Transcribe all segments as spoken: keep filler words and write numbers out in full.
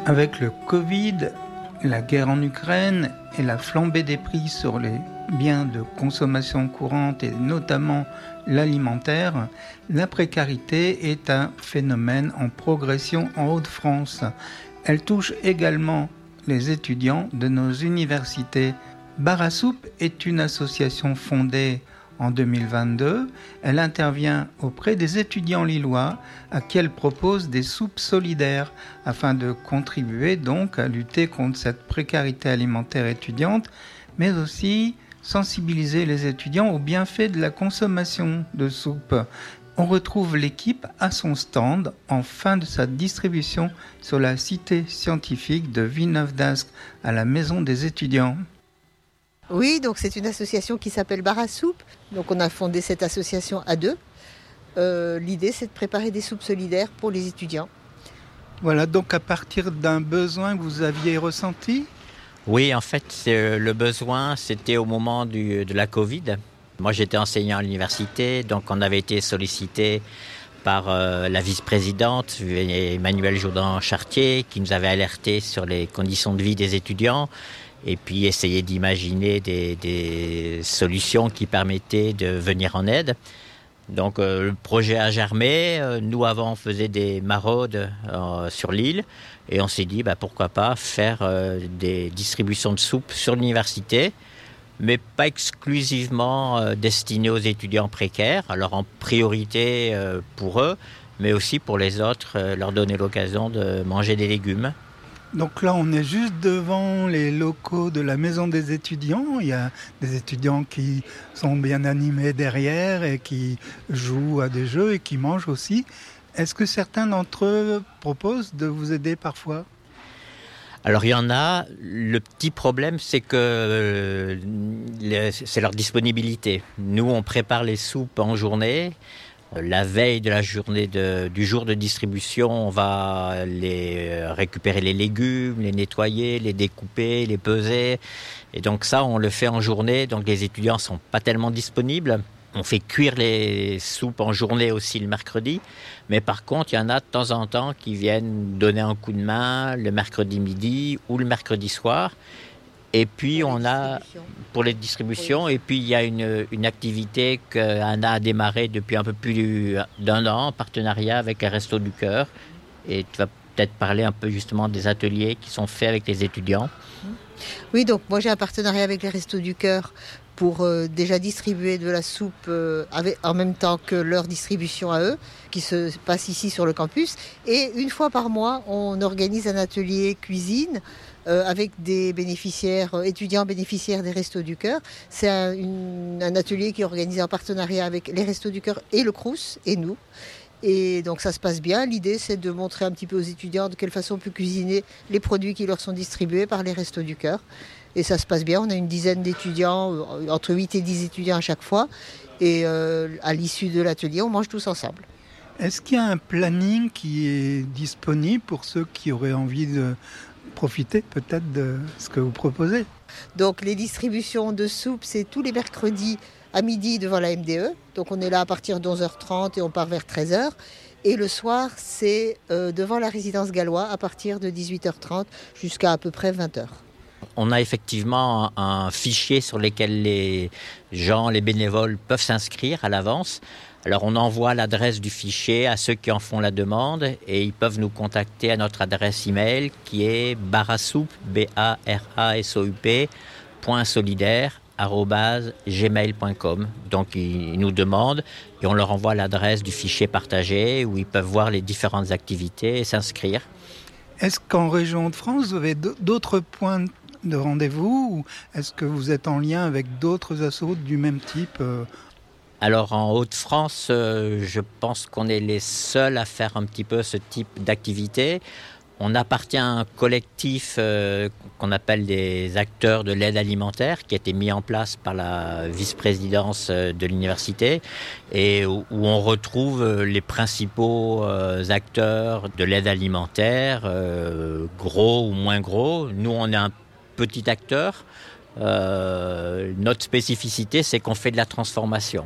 Avec le Covid, la guerre en Ukraine et la flambée des prix sur les biens de consommation courante et notamment l'alimentaire, la précarité est un phénomène en progression en Hauts-de-France. Elle touche également les étudiants de nos universités. Bar à soupe est une association fondée en deux mille vingt-deux. Elle intervient auprès des étudiants lillois à qui elle propose des soupes solidaires afin de contribuer donc à lutter contre cette précarité alimentaire étudiante, mais aussi sensibiliser les étudiants aux bienfaits de la consommation de soupe. On retrouve l'équipe à son stand en fin de sa distribution sur la cité scientifique de Villeneuve-d'Ascq à la maison des étudiants. Oui, donc c'est une association qui s'appelle Bar à soupe. Donc on a fondé cette association à deux. Euh, l'idée, c'est de préparer des soupes solidaires pour les étudiants. Voilà, donc à partir d'un besoin que vous aviez ressenti ? Oui, en fait, c'est, le besoin, c'était au moment du, de la Covid. Moi, j'étais enseignant à l'université, donc on avait été sollicité par euh, la vice-présidente Emmanuelle Jourdan-Chartier, qui nous avait alerté sur les conditions de vie des étudiants. Et puis essayer d'imaginer des, des solutions qui permettaient de venir en aide. Donc euh, le projet a germé. Euh, nous avant on faisait des maraudes euh, sur l'île et on s'est dit bah, pourquoi pas faire euh, des distributions de soupe sur l'université, mais pas exclusivement euh, destinées aux étudiants précaires, alors en priorité euh, pour eux, mais aussi pour les autres, euh, leur donner l'occasion de manger des légumes. Donc là, on est juste devant les locaux de la maison des étudiants. Il y a des étudiants qui sont bien animés derrière et qui jouent à des jeux et qui mangent aussi. Est-ce que certains d'entre eux proposent de vous aider parfois ? Alors il y en a. Le petit problème, c'est que euh, les, c'est leur disponibilité. Nous, on prépare les soupes en journée. La veille de la journée de, du jour de distribution, on va les récupérer les légumes, les nettoyer, les découper, les peser. Et donc ça, on le fait en journée. Donc les étudiants sont pas tellement disponibles. On fait cuire les soupes en journée aussi le mercredi. Mais par contre, il y en a de temps en temps qui viennent donner un coup de main le mercredi midi ou le mercredi soir. Et puis on a pour les distributions, et puis il y a une, une activité qu'Anna a démarrée depuis un peu plus d'un an en partenariat avec les Restos du Cœur. Et tu vas peut-être parler un peu justement des ateliers qui sont faits avec les étudiants. Oui, donc moi j'ai un partenariat avec les Restos du Cœur pour euh, déjà distribuer de la soupe euh, avec, en même temps que leur distribution à eux, qui se passe ici sur le campus. Et une fois par mois, on organise un atelier cuisine euh, avec des bénéficiaires, euh, étudiants bénéficiaires des Restos du Cœur. C'est un, une, un atelier qui est organisé en partenariat avec les Restos du Cœur et le Crous et nous. Et donc ça se passe bien. L'idée, c'est de montrer un petit peu aux étudiants de quelle façon on peut cuisiner les produits qui leur sont distribués par les Restos du Cœur. Et ça se passe bien. On a une dizaine d'étudiants, entre huit et dix étudiants à chaque fois. Et euh, à l'issue de l'atelier, on mange tous ensemble. Est-ce qu'il y a un planning qui est disponible pour ceux qui auraient envie de profiter peut-être de ce que vous proposez ? Donc les distributions de soupe, c'est tous les mercredis à midi devant la M D E. Donc on est là à partir de onze heures trente et on part vers treize heures. Et le soir, c'est euh, devant la résidence Gallois à partir de dix-huit heures trente jusqu'à à peu près vingt heures. On a effectivement un, un fichier sur lequel les gens, les bénévoles peuvent s'inscrire à l'avance. Alors on envoie l'adresse du fichier à ceux qui en font la demande et ils peuvent nous contacter à notre adresse email qui est barasoup, B A R A S O U P, point solidaire, arobase gmail point com. Donc ils nous demandent et on leur envoie l'adresse du fichier partagé où ils peuvent voir les différentes activités et s'inscrire. Est-ce qu'en région de France, vous avez d'autres points de rendez-vous ou est-ce que vous êtes en lien avec d'autres assos du même type ? Alors en Hauts-de-France, euh, je pense qu'on est les seuls à faire un petit peu ce type d'activité. On appartient à un collectif euh, qu'on appelle des acteurs de l'aide alimentaire qui a été mis en place par la vice-présidence de l'université et où, où on retrouve les principaux euh, acteurs de l'aide alimentaire, euh, gros ou moins gros. Nous, on est un petit acteur. Euh, notre spécificité, c'est qu'on fait de la transformation.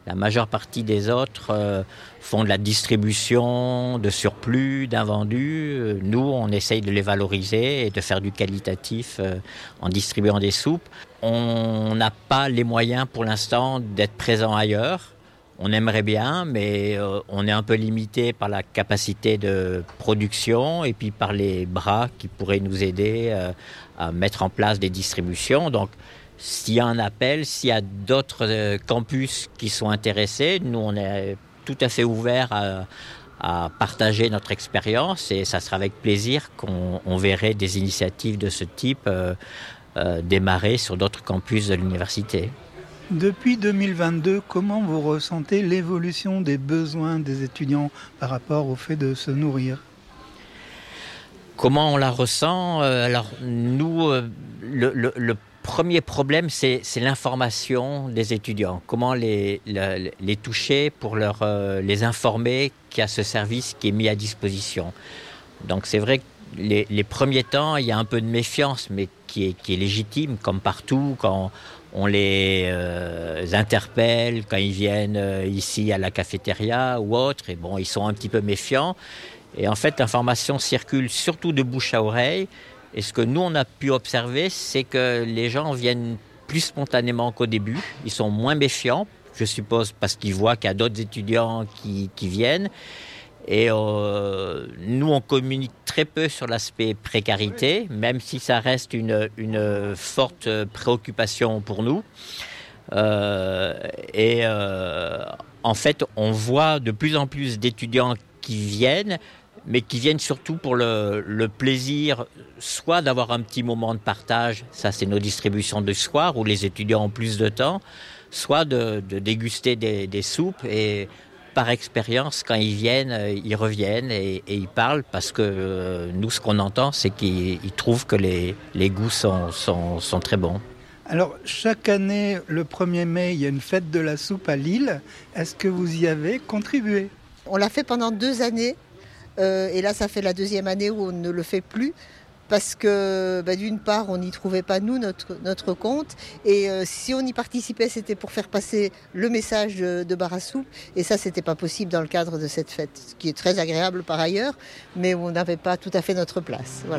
La majeure partie des autres euh, font de la distribution, de surplus, d'invendus. Nous, on essaye de les valoriser et de faire du qualitatif euh, en distribuant des soupes. On n'a pas les moyens pour l'instant d'être présent ailleurs. On aimerait bien, mais euh, on est un peu limité par la capacité de production et puis par les bras qui pourraient nous aider euh, à mettre en place des distributions. Donc, s'il y a un appel, s'il y a d'autres euh, campus qui sont intéressés, nous, on est tout à fait ouverts à, à partager notre expérience et ça sera avec plaisir qu'on on verrait des initiatives de ce type euh, euh, démarrer sur d'autres campus de l'université. Depuis deux mille vingt-deux, comment vous ressentez l'évolution des besoins des étudiants par rapport au fait de se nourrir ? Comment on la ressent ? Alors, nous, le, le, le premier problème, c'est, c'est l'information des étudiants. Comment les, les, les toucher pour leur, les informer qu'il y a ce service qui est mis à disposition. Donc, c'est vrai que les, les premiers temps, il y a un peu de méfiance, mais qui est, qui est légitime, comme partout, quand on les euh, interpelle quand ils viennent euh, ici à la cafétéria ou autre, et bon, ils sont un petit peu méfiants. Et en fait, l'information circule surtout de bouche à oreille. Et ce que nous, on a pu observer, c'est que les gens viennent plus spontanément qu'au début. Ils sont moins méfiants, je suppose, parce qu'ils voient qu'il y a d'autres étudiants qui, qui viennent. Et euh, nous, on communique très peu sur l'aspect précarité, même si ça reste une, une forte préoccupation pour nous. Euh, et euh, en fait, on voit de plus en plus d'étudiants qui viennent, mais qui viennent surtout pour le, le plaisir, soit d'avoir un petit moment de partage, ça c'est nos distributions de soir, où les étudiants ont plus de temps, soit de, de déguster des, des soupes et par expérience, quand ils viennent, ils reviennent et, et ils parlent parce que euh, nous, ce qu'on entend, c'est qu'ils ils trouvent que les, les goûts sont, sont, sont très bons. Alors, chaque année, le premier mai, il y a une fête de la soupe à Lille. Est-ce que vous y avez contribué ? On l'a fait pendant deux années euh, et là, ça fait la deuxième année où on ne le fait plus. Parce que bah, d'une part, on n'y trouvait pas nous notre, notre compte et euh, si on y participait, c'était pour faire passer le message de, de bar à soupe et ça, c'était pas possible dans le cadre de cette fête, ce qui est très agréable par ailleurs, mais on n'avait pas tout à fait notre place. Voilà.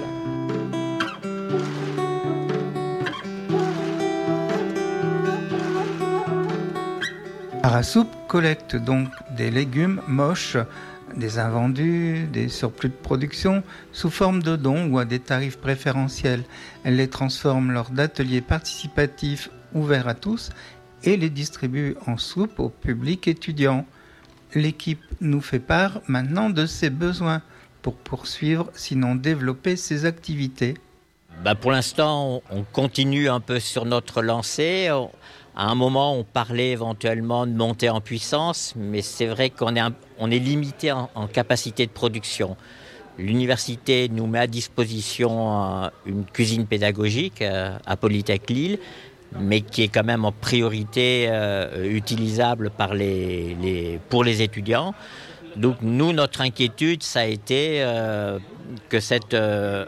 Bar à soupe collecte donc des légumes moches, des invendus, des surplus de production, sous forme de dons ou à des tarifs préférentiels. Elle les transforme lors d'ateliers participatifs ouverts à tous et les distribue en soupe au public étudiant. L'équipe nous fait part maintenant de ses besoins pour poursuivre, sinon développer ses activités. Bah pour l'instant, on continue un peu sur notre lancée. À un moment, on parlait éventuellement de monter en puissance, mais c'est vrai qu'on est, un, on est limité en, en capacité de production. L'université nous met à disposition euh, une cuisine pédagogique euh, à Polytech Lille, mais qui est quand même en priorité euh, utilisable par les, les, pour les étudiants. Donc nous, notre inquiétude, ça a été euh, que cette euh,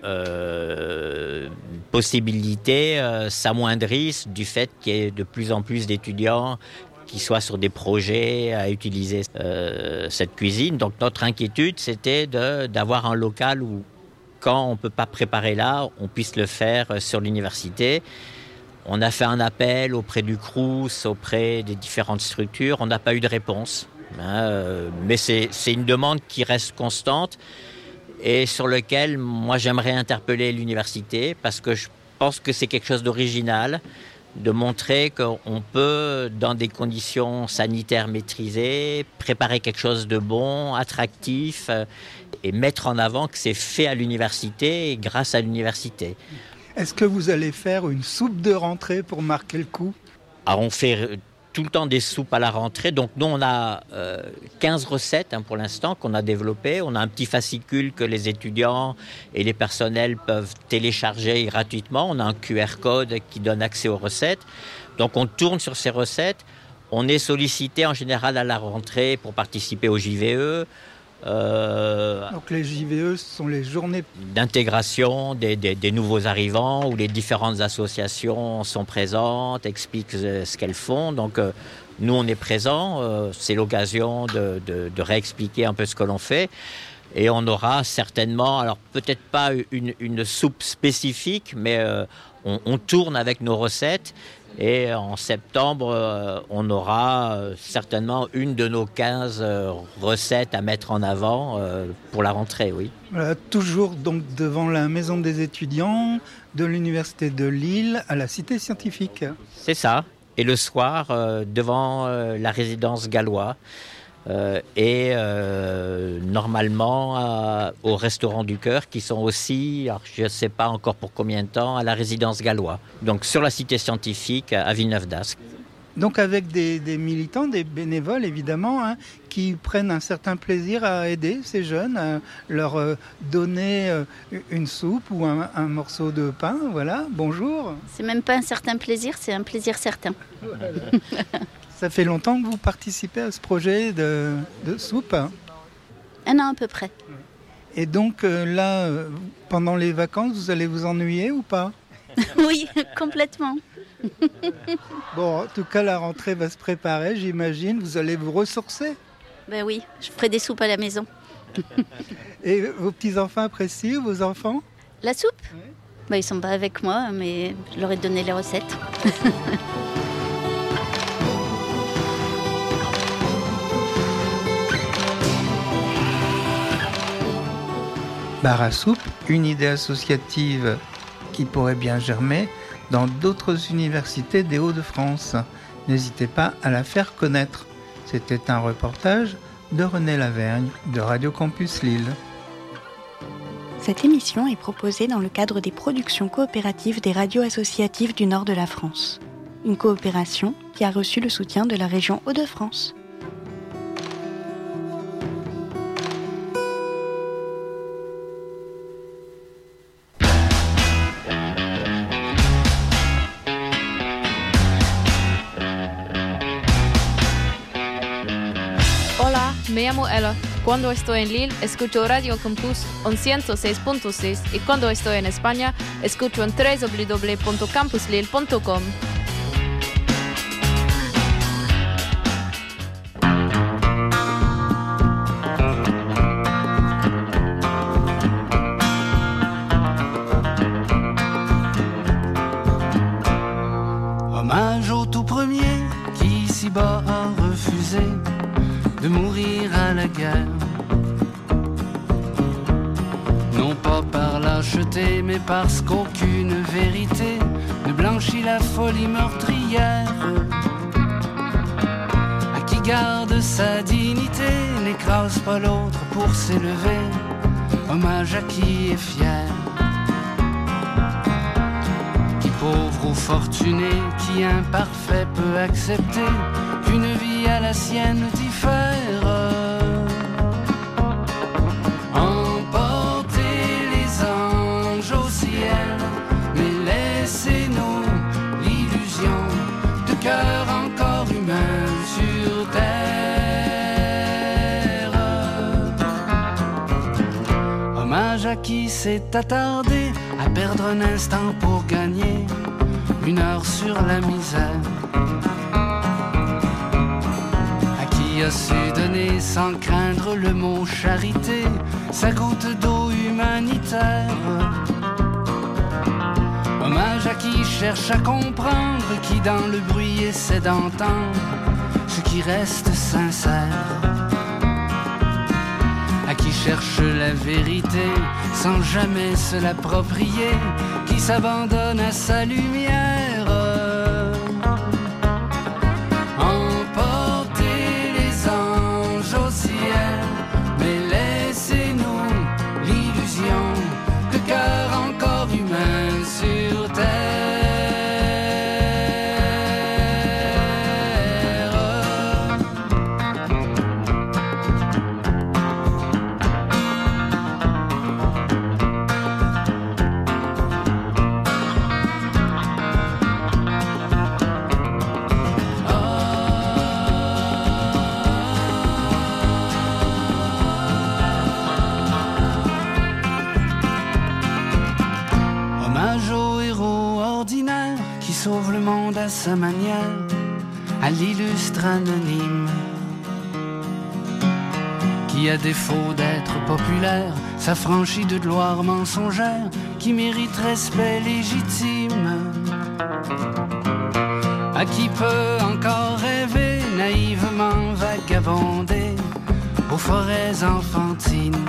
euh, possibilité euh, s'amoindrisse du fait qu'il y ait de plus en plus d'étudiants qui soient sur des projets à utiliser euh, cette cuisine. Donc notre inquiétude, c'était de, d'avoir un local où, quand on ne peut pas préparer là, on puisse le faire sur l'université. On a fait un appel auprès du Crous, auprès des différentes structures. On n'a pas eu de réponse. Euh, mais c'est, c'est une demande qui reste constante et sur laquelle moi j'aimerais interpeller l'université parce que je pense que c'est quelque chose d'original de montrer qu'on peut, dans des conditions sanitaires maîtrisées, préparer quelque chose de bon, attractif euh, et mettre en avant que c'est fait à l'université et grâce à l'université. Est-ce que vous allez faire une soupe de rentrée pour marquer le coup ? Alors on fait tout le temps des soupes à la rentrée. Donc nous, on a euh, quinze recettes hein, pour l'instant qu'on a développées. On a un petit fascicule que les étudiants et les personnels peuvent télécharger gratuitement. On a un Q R code qui donne accès aux recettes. Donc on tourne sur ces recettes. On est sollicité en général à la rentrée pour participer au J V E. Euh, Donc les J V E, ce sont les journées d'intégration des, des, des nouveaux arrivants où les différentes associations sont présentes, expliquent ce qu'elles font. Donc euh, nous, on est présents. Euh, c'est l'occasion de, de, de réexpliquer un peu ce que l'on fait. Et on aura certainement, alors peut-être pas une, une soupe spécifique, mais euh, on, on tourne avec nos recettes. Et en septembre, euh, on aura euh, certainement une de nos quinze euh, recettes à mettre en avant euh, pour la rentrée, oui. Voilà, toujours donc devant la maison des étudiants de l'Université de Lille à la Cité scientifique. C'est ça. Et le soir, euh, devant euh, la résidence Gallois. Euh, et euh, normalement euh, au restaurant du Cœur qui sont aussi, alors je ne sais pas encore pour combien de temps, à la résidence Gallois, donc sur la cité scientifique à Villeneuve-d'Ascq. Donc avec des, des militants, des bénévoles évidemment, hein, qui prennent un certain plaisir à aider ces jeunes, à leur euh, donner euh, une soupe ou un, un morceau de pain, voilà, bonjour. C'est même pas un certain plaisir, c'est un plaisir certain. Voilà. Ça fait longtemps que vous participez à ce projet de, de soupe. Un an à peu près. Et donc euh, là, euh, pendant les vacances, vous allez vous ennuyer ou pas ? Oui, complètement. Bon, en tout cas, la rentrée va se préparer, j'imagine. Vous allez vous ressourcer. Ben oui, je ferai des soupes à la maison. Et vos petits-enfants apprécient, vos enfants ? La soupe ? Oui. Ben, ils sont pas avec moi, mais je leur ai donné les recettes. Bar à soupe, une idée associative qui pourrait bien germer dans d'autres universités des Hauts-de-France. N'hésitez pas à la faire connaître. C'était un reportage de René Lavergne de Radio Campus Lille. Cette émission est proposée dans le cadre des productions coopératives des radios associatives du nord de la France. Une coopération qui a reçu le soutien de la région Hauts-de-France. Me llamo Ella. Cuando estoy en Lille, escucho Radio Campus en ciento seis punto seis y cuando estoy en España, escucho en doble u doble u doble u punto campus lille punto com. Hommage au tout premier qui ici-bas a refusé de mourir à la guerre. Non pas par lâcheté, mais parce qu'aucune vérité ne blanchit la folie meurtrière. À qui garde sa dignité, n'écrase pas l'autre pour s'élever. Hommage à qui est fier. Qui pauvre ou fortuné, qui imparfait peut accepter qu'une vie à la sienne diffère. Emportez les anges au ciel, mais laissez-nous l'illusion de cœur encore humain sur terre. Hommage à qui s'est attardé à perdre un instant pour gagner une heure sur la misère. A su donner sans craindre le mot charité, sa goutte d'eau humanitaire. Hommage à qui cherche à comprendre, qui dans le bruit essaie d'entendre ce qui reste sincère. À qui cherche la vérité sans jamais se l'approprier, qui s'abandonne à sa lumière. Sauve le monde à sa manière, à l'illustre anonyme qui, à défaut d'être populaire, s'affranchit de gloire mensongère qui mérite respect légitime. À qui peut encore rêver, naïvement vagabonder aux forêts enfantines,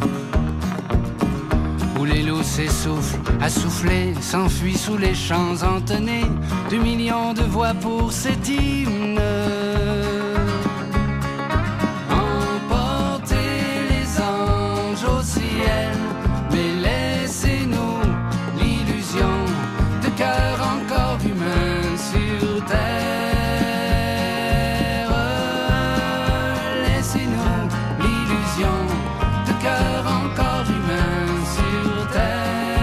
où les loups s'essoufflent, assoufflés, s'enfuient sous les champs entonnés de millions de voix pour cet hymne. Emportez les anges au ciel, mais laissez-nous l'illusion de cœur encore humain sur terre. Laissez-nous l'illusion de cœur encore humain sur terre.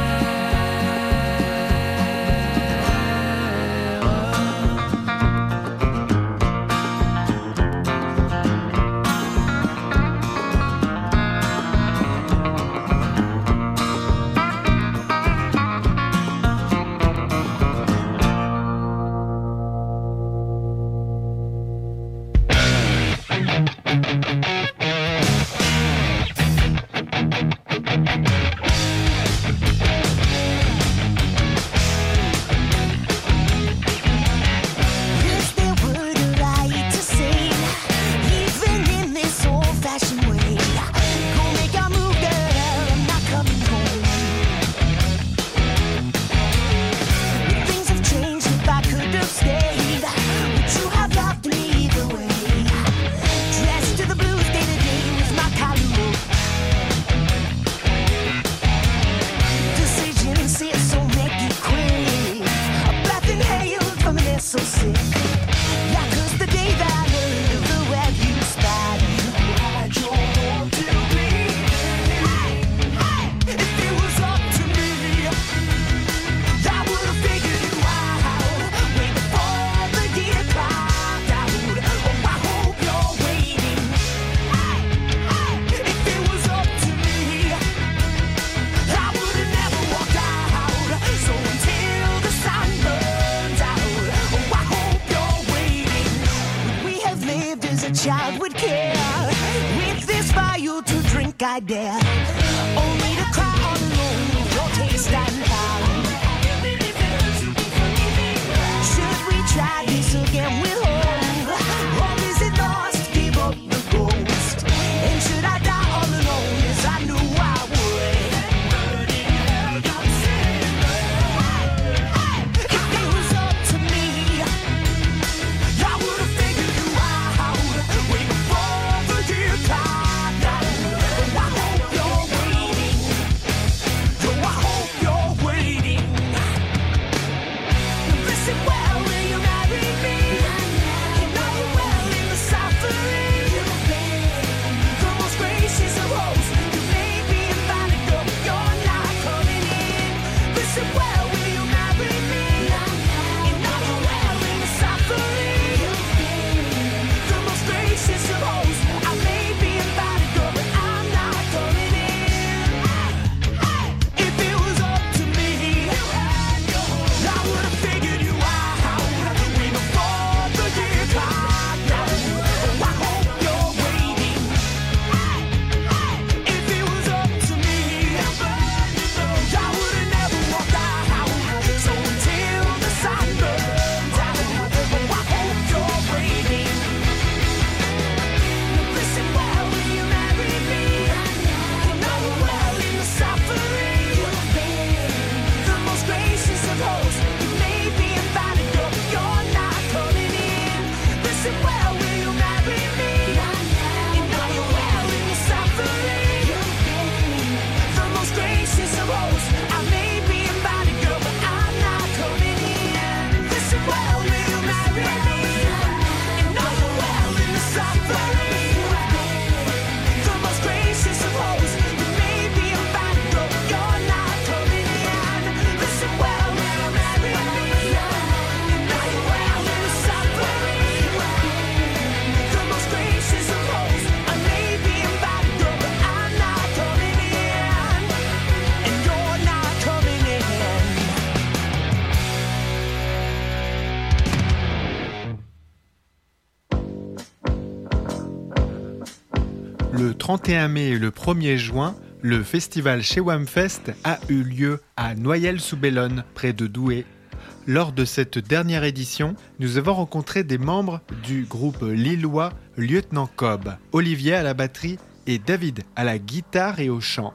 child would care. With this fire to drink I dare, only to cry all alone with your taste and power. Should we try this again with hope, or is it lost? Give up the ghost. And should I die all alone as I knew I would? If it was up to me, I would have figured you out way before the year tied down. I hope you're waiting. Yo, I hope you're waiting. trente et un mai et le premier juin, le festival Chewamfest a eu lieu à Noyelles-sous-Bellone, près de Douai. Lors de cette dernière édition, nous avons rencontré des membres du groupe lillois Lieutenant Cobb, Olivier à la batterie et David à la guitare et au chant.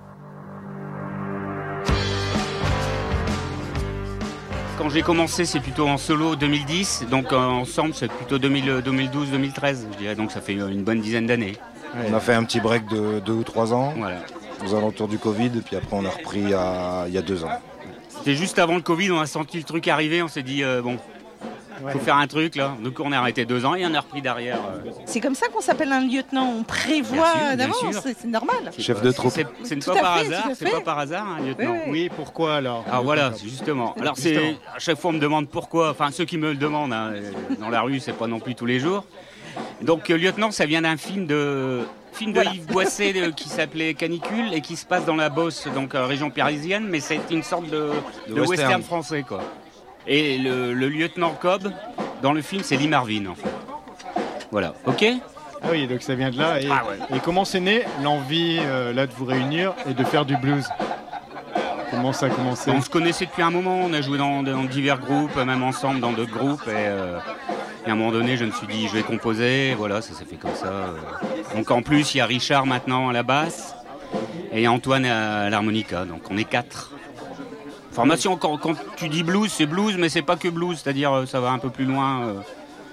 Quand j'ai commencé, c'est plutôt en solo deux mille dix, donc euh, ensemble c'est plutôt deux mille douze deux mille treize, je dirais, donc ça fait une bonne dizaine d'années. On a fait un petit break de deux ou trois ans, voilà, aux alentours du Covid, et puis après on a repris à, il y a deux ans. C'était juste avant le Covid, on a senti le truc arriver, on s'est dit euh, bon, faut faire un truc là. Donc on a arrêté deux ans et on a repris derrière. Euh... C'est comme ça qu'on s'appelle un lieutenant, on prévoit d'avance, c'est, c'est normal. C'est Chef de troupe. C'est, c'est, c'est pas par fait, hasard, c'est pas par hasard un lieutenant. Oui, oui. Oui, pourquoi alors? Ah voilà, justement. Alors c'est à chaque fois on me demande pourquoi, enfin ceux qui me le demandent hein, dans la rue, c'est pas non plus tous les jours. Donc euh, lieutenant, ça vient d'un film de film de voilà. Yves Boisset de, qui s'appelait Canicule et qui se passe dans la Beauce, donc euh, région parisienne, mais c'est une sorte de, de, de western. western français quoi. Et le, le lieutenant Cobb, dans le film, c'est Lee Marvin, en fait. Voilà, ok ? Ah oui, donc ça vient de là. Et, ah ouais. et comment c'est né l'envie euh, là de vous réunir et de faire du blues ? Comment ça a commencé ? On se connaissait depuis un moment, on a joué dans, dans divers groupes, même ensemble dans d'autres groupes. Et, euh, et à un moment donné, je me suis dit, je vais composer. Voilà, ça s'est fait comme ça. Euh. Donc en plus, il y a Richard maintenant à la basse et Antoine à l'harmonica. Donc on est quatre. Formation, quand, quand tu dis blues, c'est blues, mais c'est pas que blues, c'est-à-dire ça va un peu plus loin euh,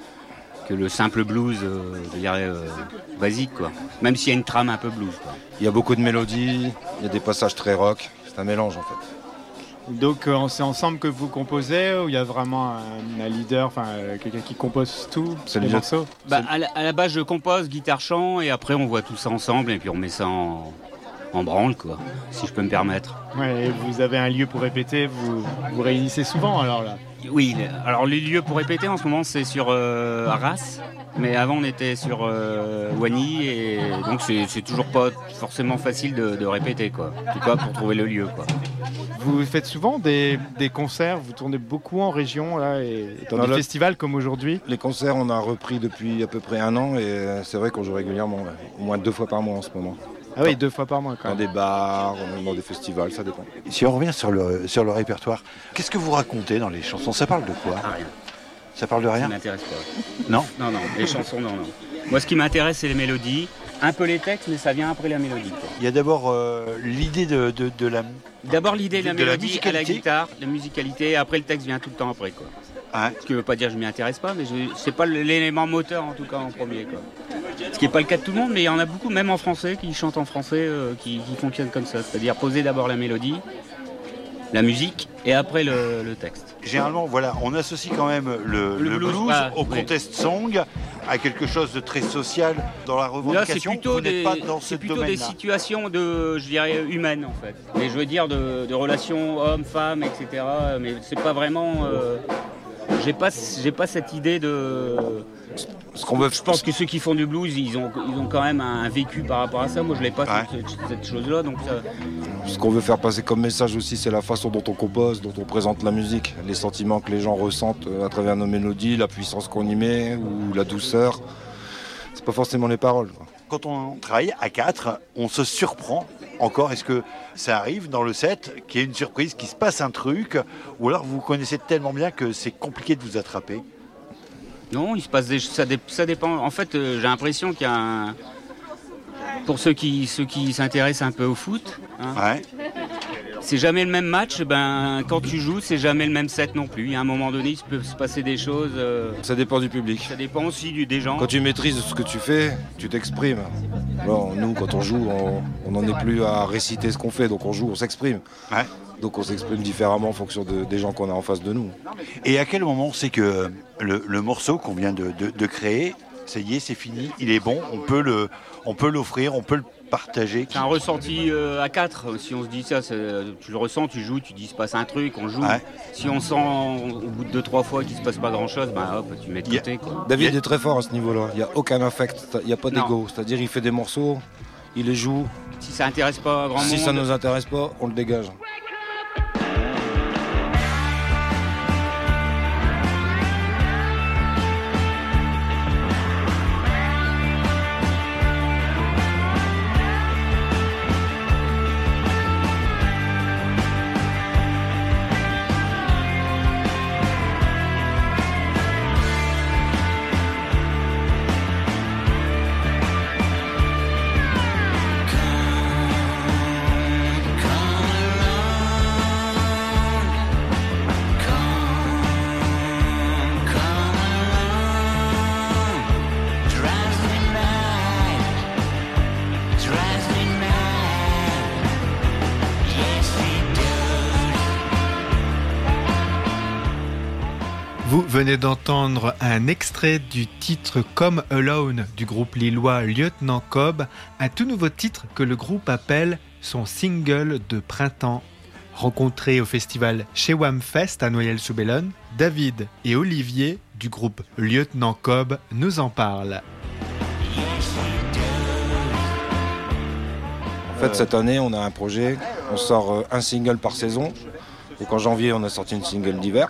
que le simple blues, euh, je dirais, euh, basique, quoi. Même s'il y a une trame un peu blues, quoi. Il y a beaucoup de mélodies, il y a des passages très rock, c'est un mélange en fait. Donc euh, c'est ensemble que vous composez ou il y a vraiment un, un leader, enfin euh, quelqu'un qui compose tout, c'est les le morceaux bah, à, la, à la base je compose, guitare-chant, et après on voit tout ça ensemble et puis on met ça en... en branle, quoi, si je peux me permettre. Ouais, et vous avez un lieu pour répéter, vous vous réunissez souvent alors là ? Oui, alors les lieux pour répéter en ce moment c'est sur euh, Arras, mais avant on était sur euh, Wany, et donc c'est, c'est toujours pas forcément facile de, de répéter, quoi. En tout cas pour trouver le lieu, quoi. Vous faites souvent des, des concerts, vous tournez beaucoup en région là, et dans, dans des le... festivals comme aujourd'hui ? Les concerts on a repris depuis à peu près un an et c'est vrai qu'on joue régulièrement, ouais. Au moins deux fois par mois en ce moment. Ah oui, deux fois par mois quand même. Dans des bars, dans des festivals, ça dépend. Si on revient sur le, sur le répertoire, qu'est-ce que vous racontez dans les chansons ? Ça parle de quoi ? Ah, rien. Ça parle de rien ? Ça m'intéresse pas. Non ? Non, non, les chansons, non, non. Moi, ce qui m'intéresse, c'est les mélodies. Un peu les textes, mais ça vient après la mélodie, quoi. Il y a d'abord euh, l'idée de, de, de la... D'abord l'idée de, de la de mélodie la à la guitare, la musicalité, et après le texte vient tout le temps après, quoi. Ah. Ce qui ne veut pas dire que je m'y intéresse pas, mais je, c'est pas l'élément moteur en tout cas en premier, quoi. Ce qui n'est pas le cas de tout le monde, mais il y en a beaucoup, même en français, qui chantent en français, euh, qui, qui fonctionnent comme ça. C'est-à-dire poser d'abord la mélodie, la musique, et après le, le texte. Généralement, voilà, on associe quand même le, le, le blues, blues ah, au oui. contest song, à quelque chose de très social dans la revendication. Là, c'est plutôt, vous des, n'êtes pas dans c'est ce plutôt des situations de, je dirais, humaines en fait. Mais je veux dire de, de relations hommes-femmes, et cetera. Mais c'est pas vraiment. Euh, j'ai pas, j'ai pas cette idée de. Ce qu'on veut, je pense que ceux qui font du blues, ils ont, ils ont quand même un vécu par rapport à ça. Moi, je l'ai pas ouais. cette, cette chose-là, donc ça... Ce qu'on veut faire passer comme message aussi, c'est la façon dont on compose, dont on présente la musique, les sentiments que les gens ressentent à travers nos mélodies, la puissance qu'on y met ou la douceur. C'est pas forcément les paroles, quoi. Quand on travaille à quatre, on se surprend encore. Est-ce que ça arrive dans le set qu'il y ait une surprise, qu'il se passe un truc, ou alors vous connaissez tellement bien que c'est compliqué de vous attraper ? Non, il se passe des ça, dé... ça dépend. En fait, euh, j'ai l'impression qu'il y a un... Pour ceux qui, ceux qui s'intéressent un peu au foot, hein, ouais. c'est jamais le même match. Ben, quand tu joues, c'est jamais le même set non plus. Il y a un moment donné, il peut se passer des choses. Euh... Ça dépend du public. Ça dépend aussi du, des gens. Quand tu maîtrises ce que tu fais, tu t'exprimes. Bon, nous, quand on joue, on n'en est plus à réciter ce qu'on fait. Donc on joue, on s'exprime. Ouais. Donc on s'exprime différemment en fonction de, des gens qu'on a en face de nous. Et à quel moment c'est que le, le morceau qu'on vient de, de, de créer, ça y est, c'est fini, il est bon, on peut, le, on peut l'offrir, on peut le partager. C'est un ressenti euh, à quatre. Si on se dit ça, c'est, tu le ressens, tu joues, tu dis il se passe un truc, on joue. Ouais. Si on sent au bout de deux, trois fois qu'il se passe pas grand chose, ben hop, tu mets de côté. A... Quoi. David est très fort à ce niveau-là. Il n'y a aucun affect, il n'y a pas non. d'ego. C'est-à-dire il fait des morceaux, il les joue. Si ça intéresse pas grand si monde. Si ça nous intéresse pas, on le dégage. Vous venez d'entendre un extrait du titre Come Alone du groupe lillois Lieutenant Cobb, un tout nouveau titre que le groupe appelle son single de printemps. Rencontrés au festival Chewam Fest à Noyelles-sous-Bellone, David et Olivier du groupe Lieutenant Cobb nous en parlent. En fait, cette année, on a un projet, on sort un single par saison. Donc en janvier, on a sorti une single d'hiver.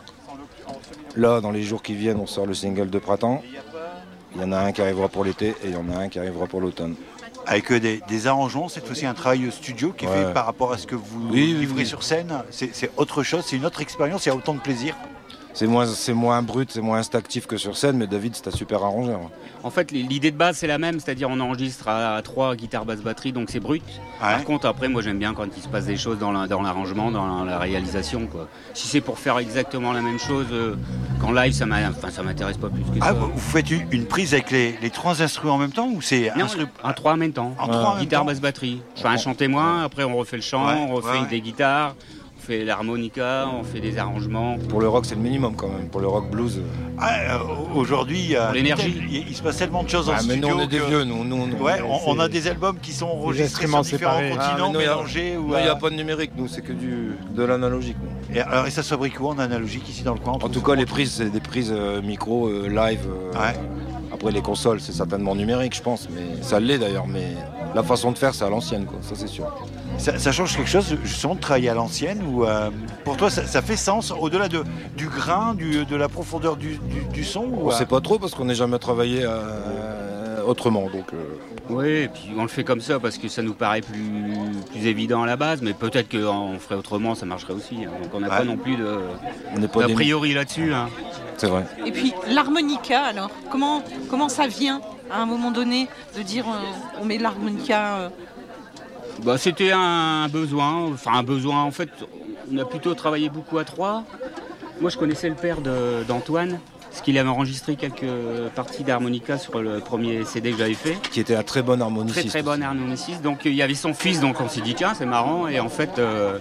Là, dans les jours qui viennent, on sort le single de printemps. Il y en a un qui arrivera pour l'été et il y en a un qui arrivera pour l'automne. Avec des, des arrangements, c'est aussi un travail studio qui est Ouais. fait par rapport à ce que vous Oui, oui, livrez oui. sur scène. C'est, c'est autre chose, c'est une autre expérience, il y a autant de plaisir. C'est moins, c'est moins brut, c'est moins instinctif que sur scène, mais David, c'est un super arrangeur. En fait, l'idée de base, c'est la même, c'est-à-dire on enregistre à trois guitares, basse, batterie, donc c'est brut. Par contre, après, moi, j'aime bien quand il se passe des choses dans, la- dans l'arrangement, dans la, la réalisation, quoi. Si c'est pour faire exactement la même chose, euh, qu'en live, ça m'a- enfin, ça m'intéresse pas plus que Ah, ça. vous vous faites une, une prise avec les, les trois instruments en même temps ou c'est Non, instru- en trois en même temps. En trois en même Guitare, temps basse, batterie. Je fais un chant témoin, après on refait le chant, Ouais, on refait ouais. des guitares, on fait l'harmonica, on fait des arrangements. Pour le rock, c'est le minimum quand même. Pour le rock blues. Ah, euh, aujourd'hui, euh, Pour l'énergie. il, il se passe tellement de choses Ah, en mais studio. nous, on est des que- vieux, nous. nous, nous Ouais, on, on a c'est- des albums qui sont enregistrés instruments sur différents séparés. Ah, continents, mais nous, y a- mélangés. Ou, Il n'y euh, a pas de numérique, nous, c'est que du, de l'analogique. nous. et, alors, et ça se fabrique où en analogique ici dans le coin En tout cas, les prises, c'est des prises euh, micro, euh, live. euh, Ouais. Après, les consoles, c'est certainement numérique, je pense. Mais ça l'est d'ailleurs. Mais la façon de faire, c'est à l'ancienne, quoi. Ça, c'est sûr. Ça, ça change quelque chose justement de travailler à l'ancienne ou euh, pour toi ça, ça fait sens au-delà de, du grain, du, de la profondeur du, du, du son ou, On euh, sait pas trop parce qu'on n'est jamais travaillé euh, autrement. Donc, euh, Oui, et puis on le fait comme ça parce que ça nous paraît plus, plus évident à la base, mais peut-être qu'on ferait autrement, ça marcherait aussi. hein. Donc on n'a Ouais. pas non plus de, on n'est pas d'a des- priori là-dessus. hein. C'est vrai. Et puis l'harmonica, alors, comment, comment ça vient à un moment donné de dire euh, on met de l'harmonica euh, Bah, c'était un besoin, enfin un besoin en fait, on a plutôt travaillé beaucoup à trois. Moi je connaissais le père de- d'Antoine, parce qu'il avait enregistré quelques parties d'harmonica sur le premier C D que j'avais fait. Qui était un très bon harmoniciste. Très très bon harmoniciste, donc il y avait son fils, donc on s'est dit tiens c'est marrant, et en fait euh,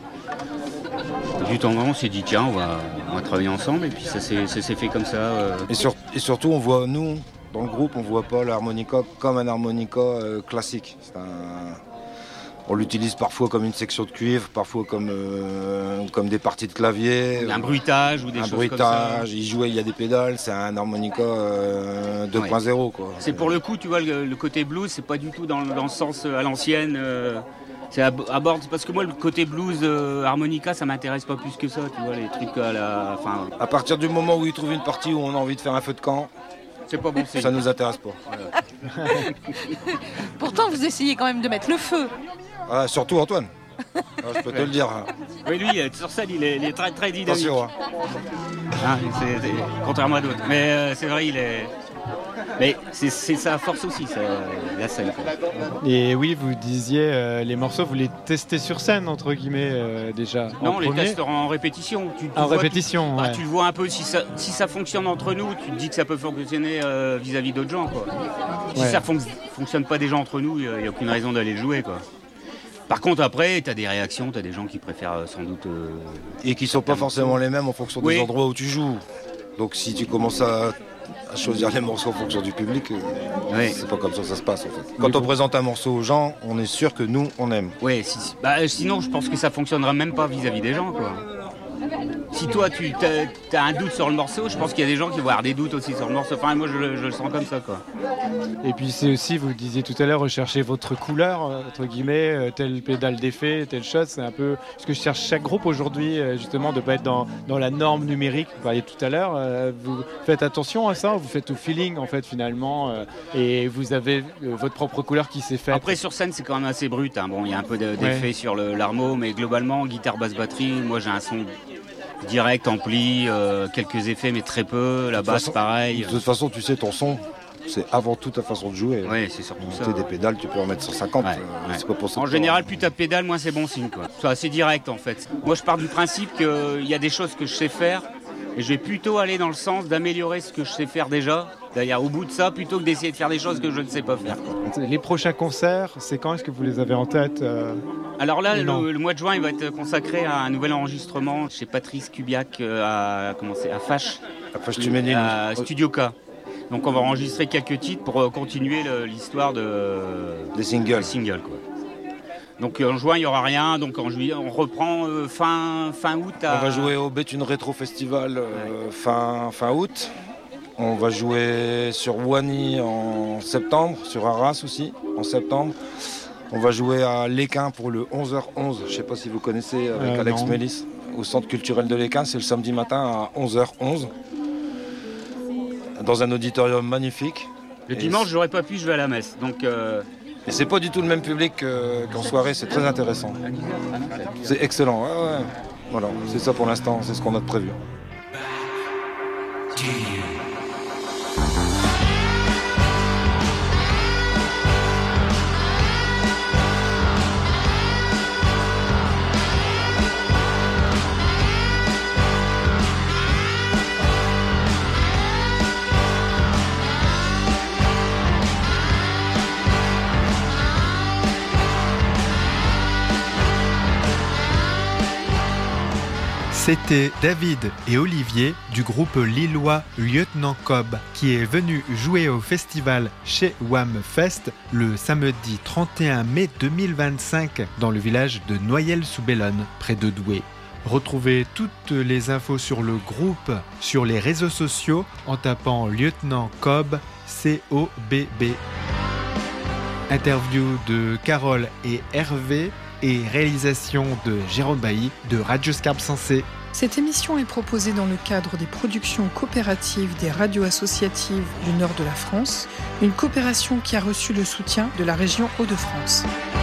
du temps en temps on s'est dit tiens on va, on va travailler ensemble, et puis ça s'est ça s'est fait comme ça. euh. Et, sur- et surtout, on voit, nous, dans le groupe, on voit pas l'harmonica comme un harmonica euh, classique. C'est un- On l'utilise parfois comme une section de cuivre, parfois comme, euh, comme des parties de clavier. Un bruitage ou des un choses bruitage, comme ça. il jouait, il y a des pédales, c'est un harmonica euh, deux point zéro. Quoi. C'est pour le coup, tu vois, le, le côté blues, c'est pas du tout dans, le- dans le sens euh, à l'ancienne. euh, c'est à, à bord, parce que moi, le côté blues euh, harmonica, ça m'intéresse pas plus que ça, tu vois, les trucs à la. Enfin, À partir du moment où il trouve une partie où on a envie de faire un feu de camp, c'est pas bon signe. ça nous intéresse pas. Pourtant, vous essayez quand même de mettre le feu. Ah, surtout Antoine. Ah, je peux te le dire. Oui, lui, euh, sur scène, il est, il est très, très dynamique. Attention. hein. Hein, c'est- c'est- contrairement à d'autres. Mais euh, c'est vrai, il est. Mais c'est c'est sa force aussi, ça, la scène. quoi. Et oui, vous disiez, euh, les morceaux, vous les testez sur scène, entre guillemets, euh, déjà. Non, en on les premier. teste en répétition. Tu, tu En vois, répétition, tu, bah, ouais. tu le vois un peu, si ça, si ça fonctionne entre nous, tu te dis que ça peut fonctionner euh, vis-à-vis d'autres gens. Quoi. Si Ouais. ça ne fonctionne pas déjà entre nous, il n'y a aucune raison d'aller le jouer. Quoi. Par contre, après, tu as des réactions, tu as des gens qui préfèrent euh, sans doute... euh, Et qui sont pas forcément les mêmes en fonction Oui. des endroits où tu joues. Donc si tu commences à, à choisir les morceaux en fonction du public, euh, Oui. c'est pas comme ça que ça se passe en fait. Quand on présente un morceau aux gens, on est sûr que nous, on aime. Ouais, si, bah, sinon je pense que ça fonctionnera même pas vis-à-vis des gens. Quoi. Si toi tu as, un doute sur le morceau, je pense qu'il y a des gens qui vont avoir des doutes aussi sur le morceau. Enfin, moi je, le- je le sens comme ça. Quoi. Et puis c'est aussi, vous disiez tout à l'heure, rechercher votre couleur, euh, entre guillemets, euh, tel pédale d'effet, telle chose. C'est un peu ce que je cherche chaque groupe aujourd'hui, euh, justement, de ne pas être dans, dans la norme numérique. Vous parliez tout à l'heure. euh, vous faites attention à ça, vous faites au feeling, en fait, finalement. euh, et vous avez euh, votre propre couleur qui s'est faite. Après sur scène c'est quand même assez brut. Hein. Bon, il y a un peu de- d'effet Ouais. sur le- l'armo, mais globalement guitare, basse, batterie. Moi j'ai un son direct, ampli, euh, quelques effets mais très peu. La De toute basse façon- pareil. De toute façon, tu sais, ton son, c'est avant tout ta façon de jouer. Ouais, c'est surtout Tu ça. sais, des pédales, tu peux en mettre cent cinquante. Ouais, euh, ouais. C'est pas pour ça En que- général, plus ta pédale, moins c'est bon signe. Quoi. C'est assez direct en fait. Moi, je pars du principe qu'il y a des choses que je sais faire et je vais plutôt aller dans le sens d'améliorer ce que je sais faire déjà. D'ailleurs, au bout de ça, plutôt que d'essayer de faire des choses que je ne sais pas faire. Les prochains concerts, c'est quand est-ce que vous les avez en tête euh, Alors là, Non. le, le mois de juin, il va être consacré à un nouvel enregistrement chez Patrice Kubiak euh, à, comment c'est, à Fache. La Fâche Tuménine. À Studio K. Donc on va enregistrer quelques titres pour euh, continuer le- l'histoire de... Des singles. des singles, quoi. Donc en juin, il n'y aura rien. Donc en juillet, on reprend euh, fin, fin août. À... On va jouer au Béthune Rétro Festival euh, fin, fin août. On va jouer sur Wany en septembre, sur Arras aussi en septembre. On va jouer à Léquin pour le onze heures onze. Je ne sais pas si vous connaissez avec Euh, Alex non. Mélis. Au centre culturel de Léquin, c'est le samedi matin à onze heures onze. Dans un auditorium magnifique. Le Et dimanche, j'aurais pas pu, je vais à la messe. Donc euh, Et c'est pas du tout le même public que- qu'en soirée, c'est très intéressant. C'est excellent, ouais, ouais. Voilà, c'est ça pour l'instant, c'est ce qu'on a de prévu. C'était David et Olivier du groupe lillois Lieutenant Cobb qui est venu jouer au festival chez Wham Fest le samedi trente et un mai deux mille vingt-cinq dans le village de Noyelles-sous-Bellone près de Douai. Retrouvez toutes les infos sur le groupe sur les réseaux sociaux en tapant Lieutenant Cobb C O B B. Interview de Carole et Hervé et réalisation de Jérôme Bailly de Radio Scarpe Sensée. Cette émission est proposée dans le cadre des productions coopératives des radios associatives du nord de la France, une coopération qui a reçu le soutien de la région Hauts-de-France.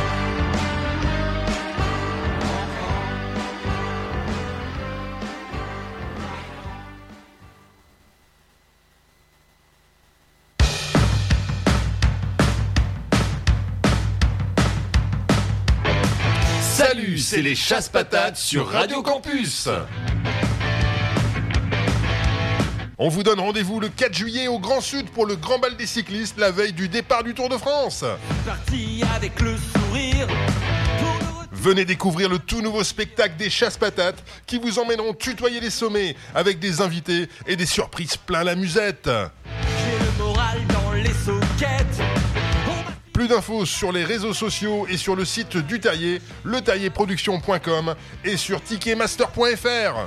Salut, c'est les Chasse-Patates sur Radio Campus. On vous donne rendez-vous le quatre juillet au Grand Sud pour le Grand Bal des cyclistes, la veille du départ du Tour de France. Parti avec le sourire. Venez découvrir le tout nouveau spectacle des Chasse-Patates qui vous emmèneront tutoyer les sommets avec des invités et des surprises plein la musette. J'ai le moral dans les soquettes. Plus d'infos sur les réseaux sociaux et sur le site du Taillé, le taillé production point com et sur ticketmaster point f r.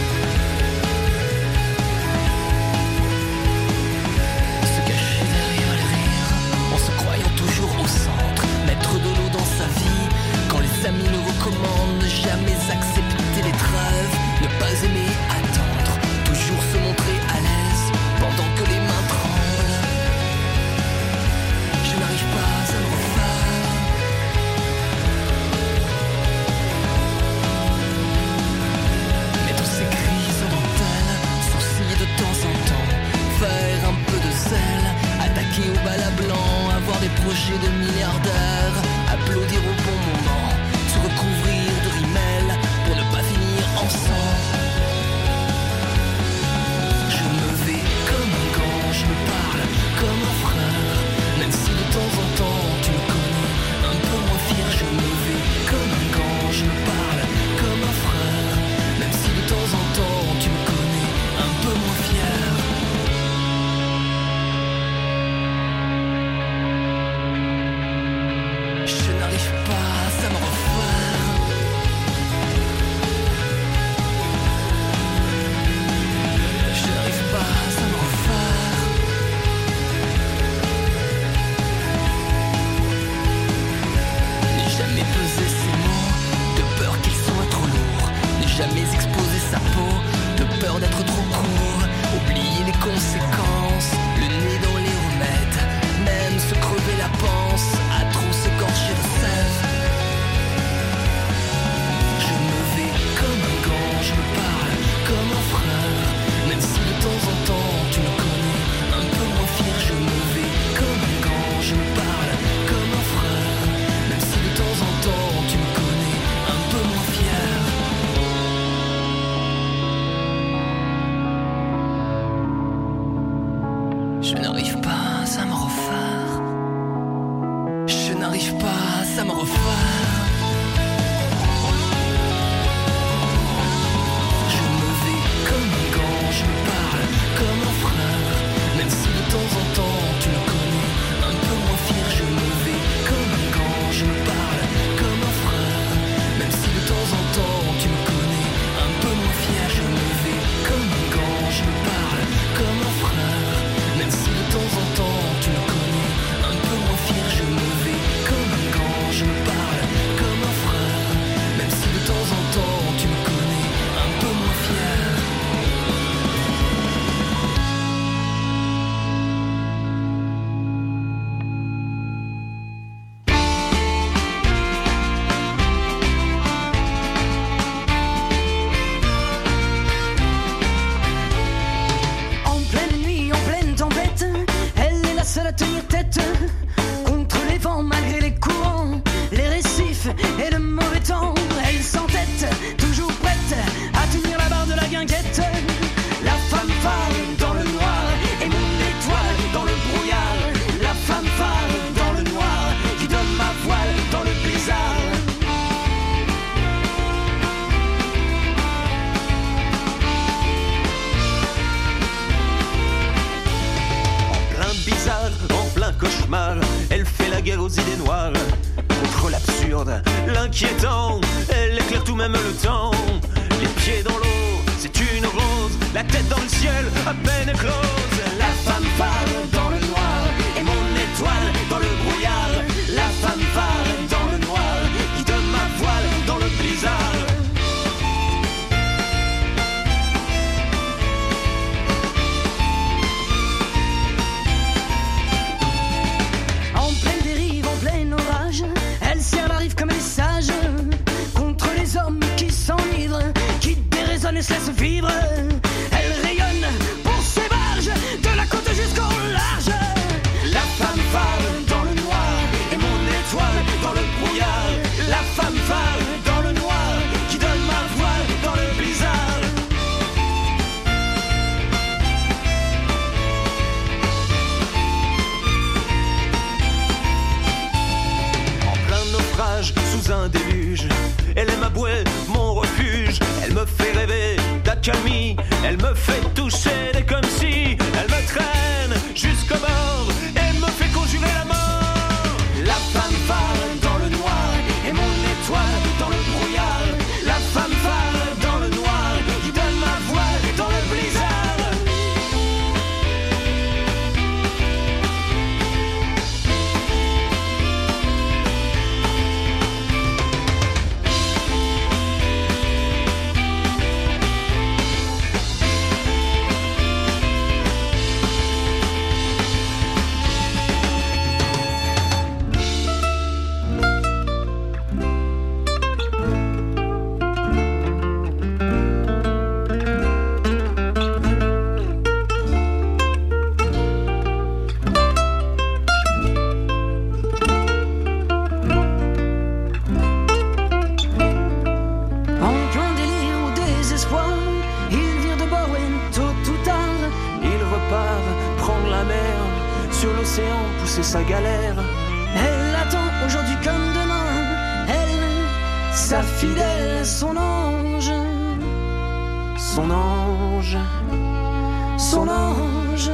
Se cacher derrière Je n'arrive pas à me refaire. Je n'arrive pas à me refaire. Je me vais comme un gant, je me parle comme un frère. Même si de temps en temps tu me connais un peu moins fier. Je me vais comme un gant, je me parle comme un frère. Même si de temps en temps tu me connais un peu moins fier. Je me vais comme un gant, je me parle comme un frère. Même si de temps en temps tu me connais un peu moins fier. Je me vais comme un gant, je me parle comme un frère. Même si de temps en temps tu me connais un peu moins fier. En pleine nuit, en pleine tempête, elle est la seule à tenir tête contre les vents malgré les courants, les récifs et le mauvais temps. Elle s'entête, toujours prête à tenir la barre de la guinguette. La femme phare dans le noir et mon étoile dans le brouillard. La femme phare dans le noir qui donne ma voile dans le blizzard. Plein bizarre, en plein cauchemar, elle fait la guerre aux idées noires. Contre l'absurde, l'inquiétant, elle éclaire tout même le temps. Les pieds dans l'eau, c'est une rose, la tête dans le ciel, à peine éclose. La femme phare dans le noir et mon étoile dans le brouillard. La femme phare dans le noir qui donne ma voile dans le blizzard. En pleine dérive, en plein orage, elle serre la rive comme elle est sage. Contre les hommes qui s'enivrent, qui déraisonnent et se laissent vivre. Elle rayonne pour ses barges, de la côte jusqu'au large. La femme phare dans le noir et mon étoile dans le brouillard. La femme phare dans le noir qui donne ma voile dans le blizzard. En plein naufrage, sous un déluge, elle est ma bouée, mon refuge. Elle me fait rêver d'accalmie, elle me fait toucher des comme si. Elle me traîne jusqu'au bord et me fait conjurer la mort. La femme phare dans le noir et mon étoile dans le brouillard. La femme phare dans le noir qui donne ma voile dans le blizzard. En plein délire ou désespoir, il vire de bord et tôt ou tard, Il repart prendre la mer, sur l'océan pousser sa galère. elle attend aujourd'hui comme demain. Elle, sa fidèle, son ange, Son ange, son ange,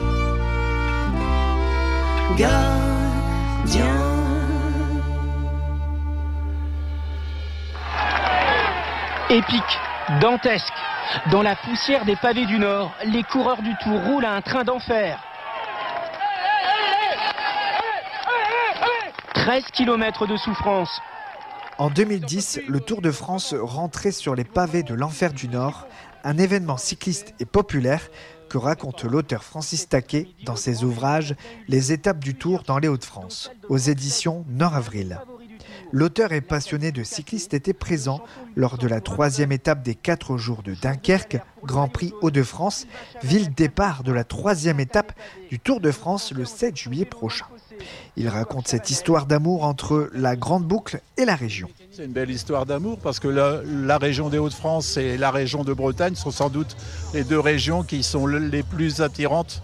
gardien. Épique, dantesque. Dans la poussière des pavés du Nord, les coureurs du Tour roulent à un train d'enfer. treize kilomètres de souffrance. En deux mille dix, le Tour de France rentrait sur les pavés de l'enfer du Nord, un événement cycliste et populaire que raconte l'auteur Francis Taquet dans ses ouvrages « Les étapes du Tour dans les Hauts-de-France » aux éditions Nord-Avril. L'auteur et passionné de cyclistes était présent lors de la troisième étape des quatre jours de Dunkerque, Grand Prix Hauts-de-France, ville départ de la troisième étape du Tour de France le sept juillet prochain. Il raconte cette histoire d'amour entre la Grande Boucle et la région. C'est une belle histoire d'amour parce que la, la région des Hauts-de-France et la région de Bretagne sont sans doute les deux régions qui sont les plus attirantes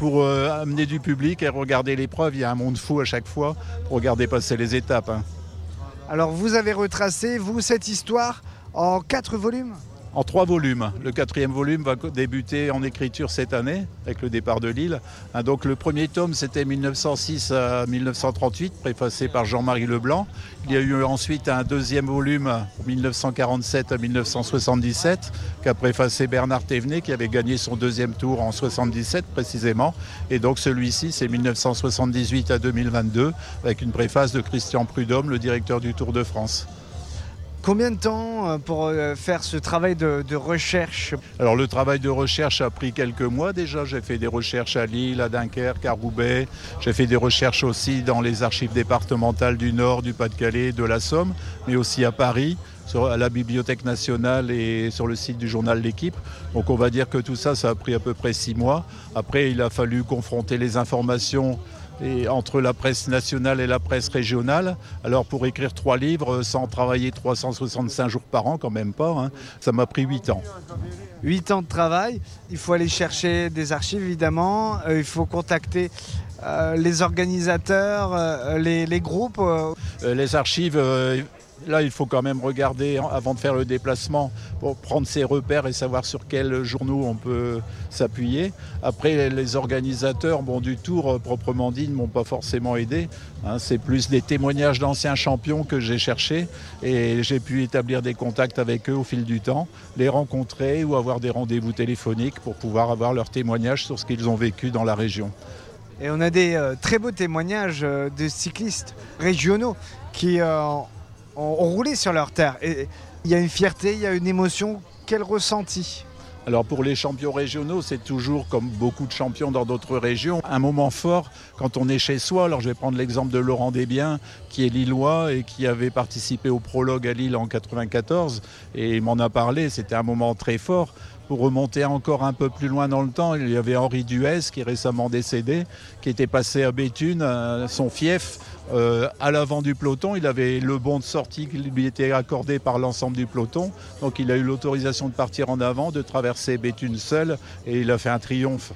pour euh, amener du public et regarder l'épreuve. Il y a un monde fou à chaque fois pour regarder passer les étapes. Hein. Alors vous avez retracé, vous, cette histoire en quatre volumes ? En trois volumes. Le quatrième volume va débuter en écriture cette année, avec le départ de Lille. Hein, donc le premier tome, c'était mille neuf cent six à mille neuf cent trente-huit, préfacé par Jean-Marie Leblanc. Il y a eu ensuite un deuxième volume, mille neuf cent quarante-sept à mille neuf cent soixante-dix-sept, qu'a préfacé Bernard Thévenet, qui avait gagné son deuxième tour en soixante-dix-sept précisément. Et donc celui-ci, c'est mille neuf cent soixante-dix-huit à deux mille vingt-deux, avec une préface de Christian Prudhomme, le directeur du Tour de France. Combien de temps pour faire ce travail de, de recherche ? Alors le travail de recherche a pris quelques mois déjà. J'ai fait des recherches à Lille, à Dunkerque, à Roubaix. J'ai fait des recherches aussi dans les archives départementales du Nord, du Pas-de-Calais, de la Somme, mais aussi à Paris, sur, à la Bibliothèque nationale et sur le site du journal L'Équipe. Donc on va dire que tout ça, ça a pris à peu près six mois. Après, il a fallu confronter les informations et entre la presse nationale et la presse régionale. Alors pour écrire trois livres sans travailler trois cent soixante-cinq jours par an, quand même pas, hein, ça m'a pris huit ans. huit ans de travail, il faut aller chercher des archives évidemment, euh, il faut contacter euh, les organisateurs, euh, les, les groupes. Euh. Euh, les archives... Euh, Là, il faut quand même regarder avant de faire le déplacement pour prendre ses repères et savoir sur quels journaux on peut s'appuyer. Après, les organisateurs bon, du Tour, proprement dit, ne m'ont pas forcément aidé. Hein, c'est plus des témoignages d'anciens champions que j'ai cherchés et j'ai pu établir des contacts avec eux au fil du temps, les rencontrer ou avoir des rendez-vous téléphoniques pour pouvoir avoir leurs témoignages sur ce qu'ils ont vécu dans la région. Et on a des euh, très beaux témoignages euh, de cyclistes régionaux qui... Euh, ont roulé sur leur terre. Et il y a une fierté, il y a une émotion. Quel ressenti ? Alors pour les champions régionaux, c'est toujours, comme beaucoup de champions dans d'autres régions, un moment fort quand on est chez soi. Alors je vais prendre l'exemple de Laurent Desbiens, qui est lillois et qui avait participé au prologue à Lille en quatre-vingt-quatorze. Et il m'en a parlé, c'était un moment très fort. Pour remonter encore un peu plus loin dans le temps, il y avait Henri Duez, qui est récemment décédé, qui était passé à Béthune, son fief, euh, à l'avant du peloton. Il avait le bon de sortie qui lui était accordé par l'ensemble du peloton. Donc il a eu l'autorisation de partir en avant, de traverser Béthune seul, et il a fait un triomphe.